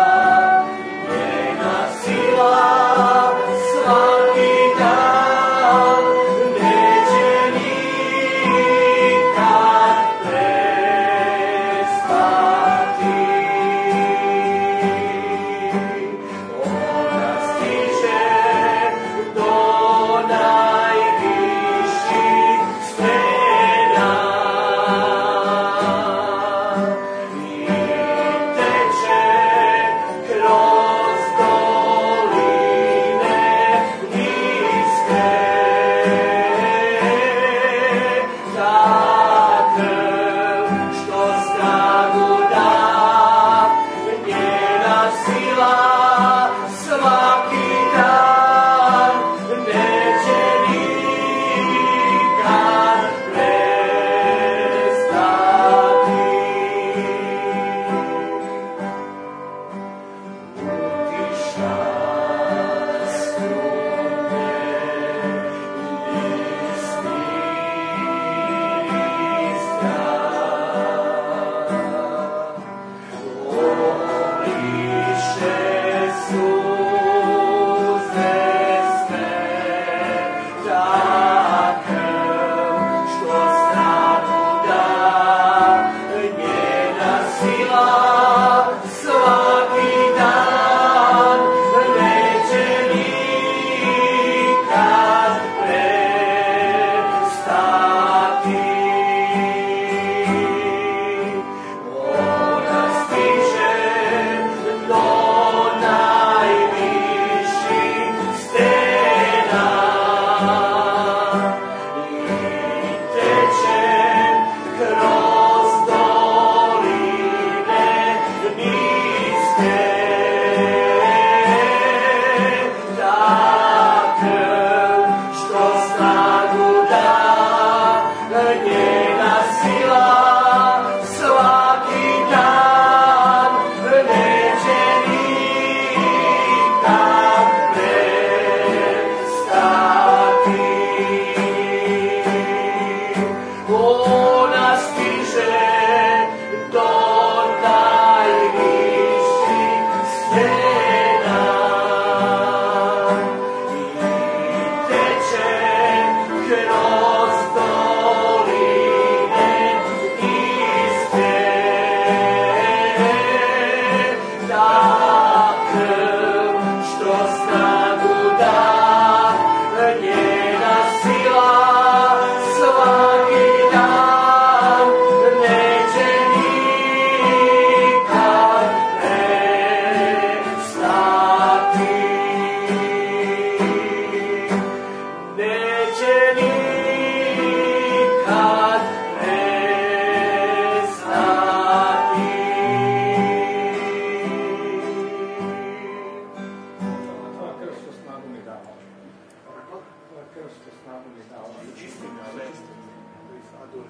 krv što snagu mi dao. Čisti me, sve. Adore.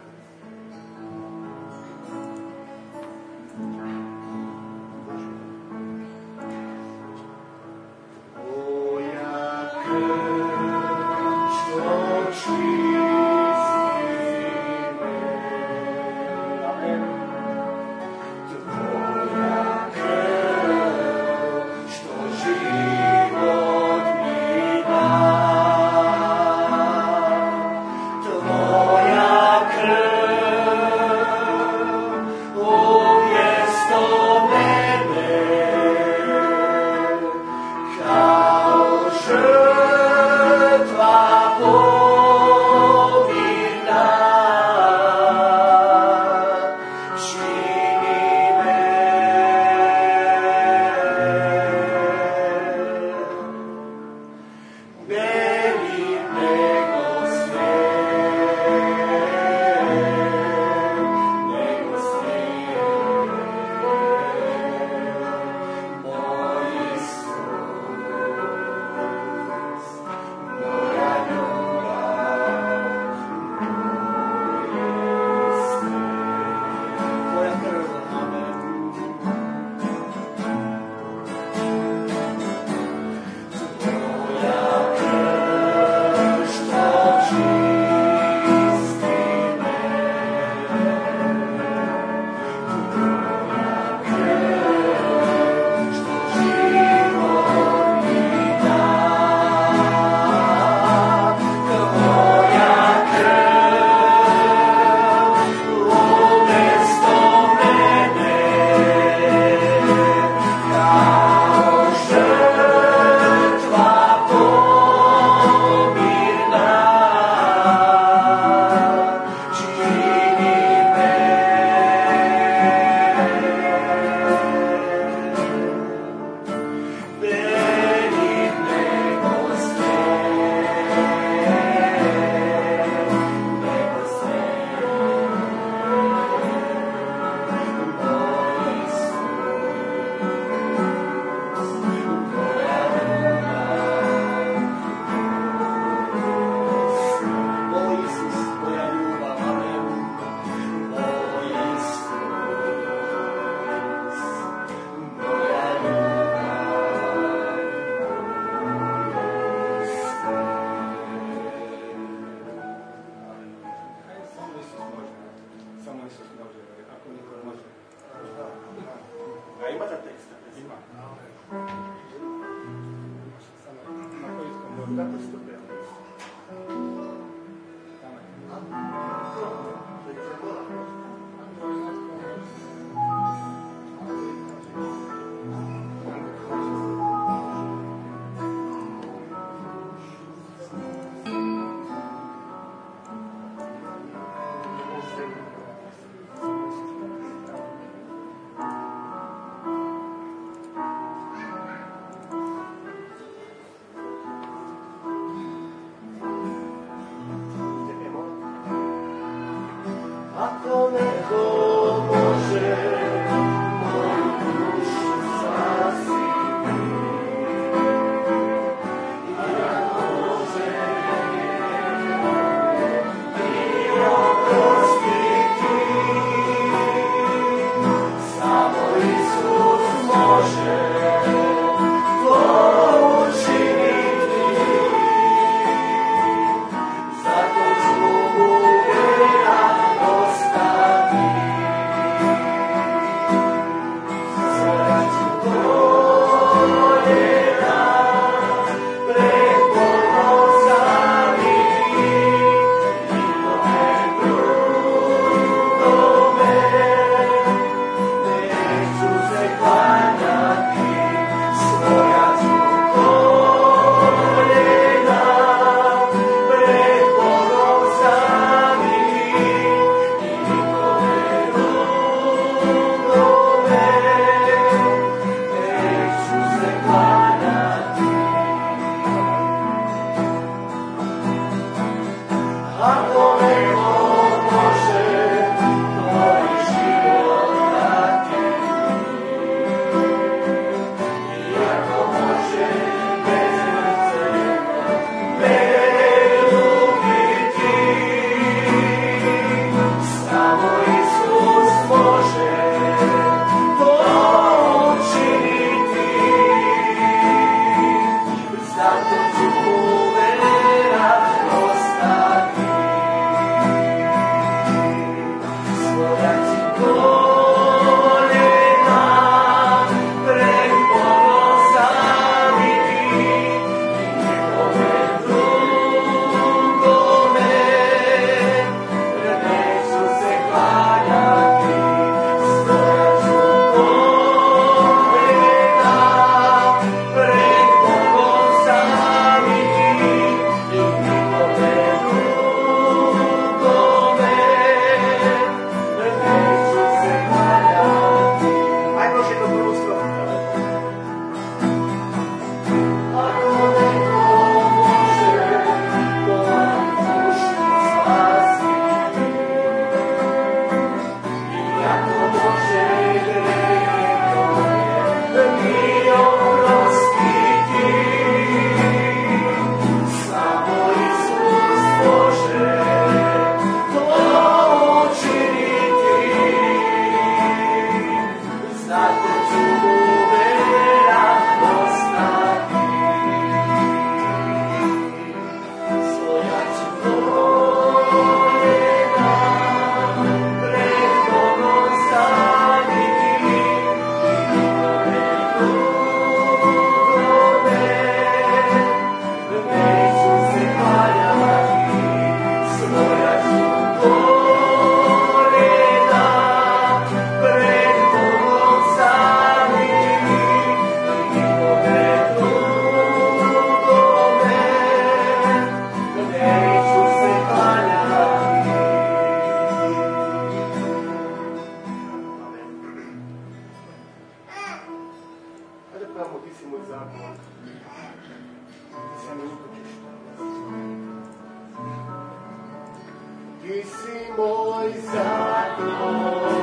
ti si moj zaklon.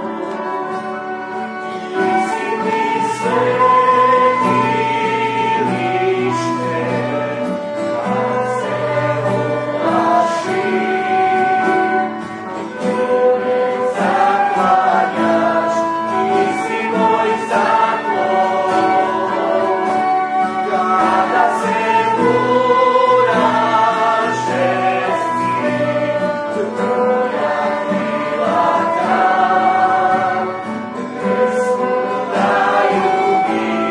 Ti si mi svetilište, kad se uplašim. Tu me zaklanjaš, ti si moj zaklon. Kada se buraše snim, tvoja krila tam, pesmu daju mi.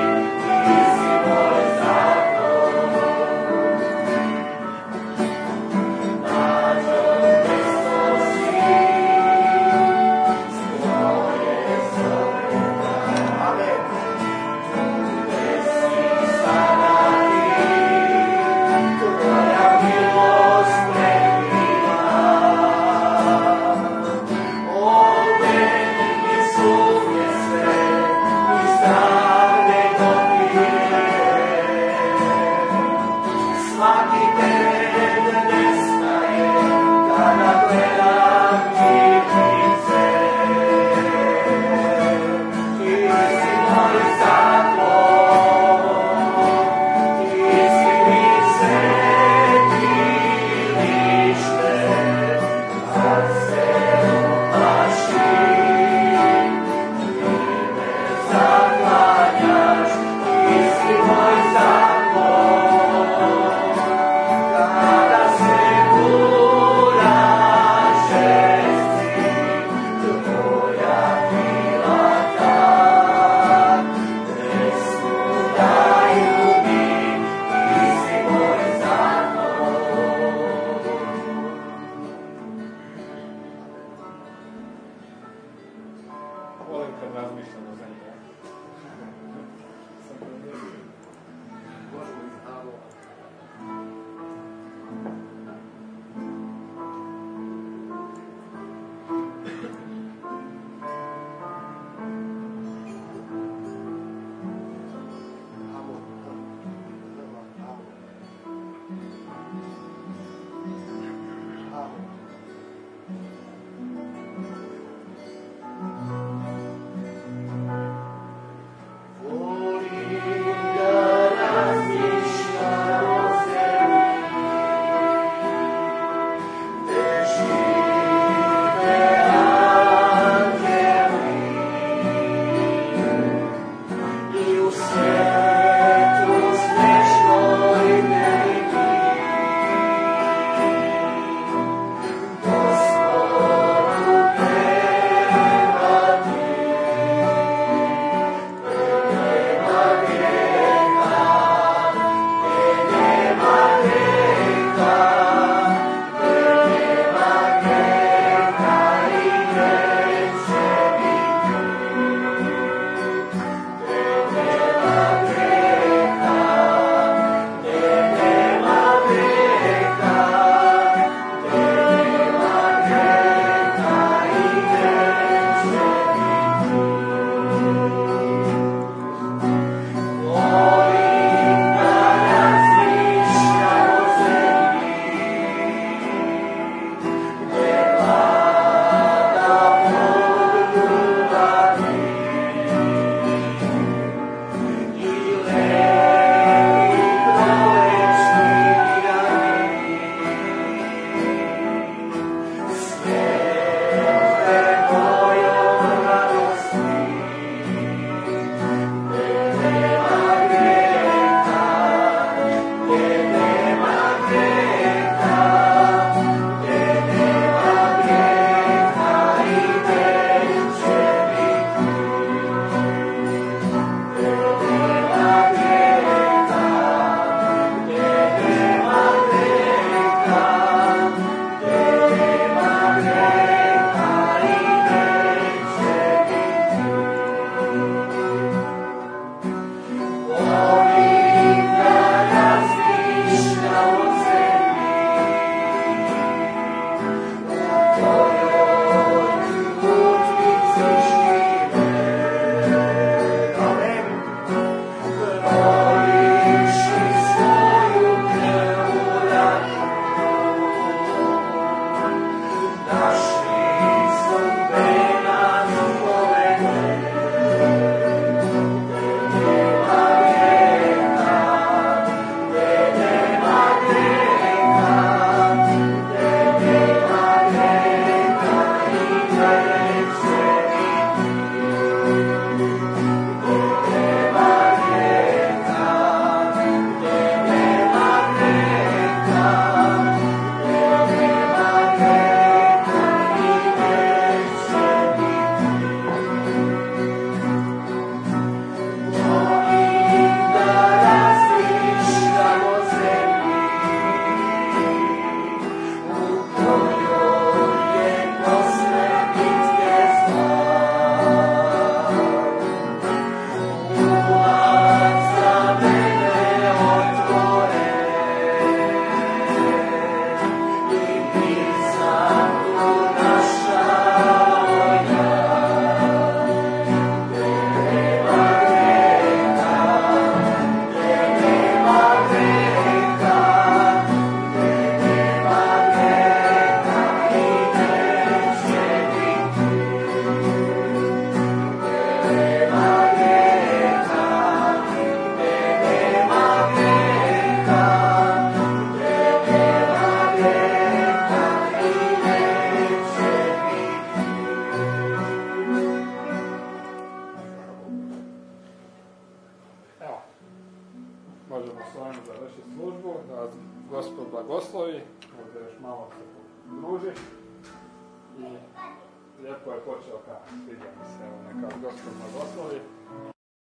možemo s ovim završiti službu, da vas Gospod blagoslovi, možda još malo se druži i lijepo je počeo kada sviđa mi se, evo neka vas Gospod blagoslovi.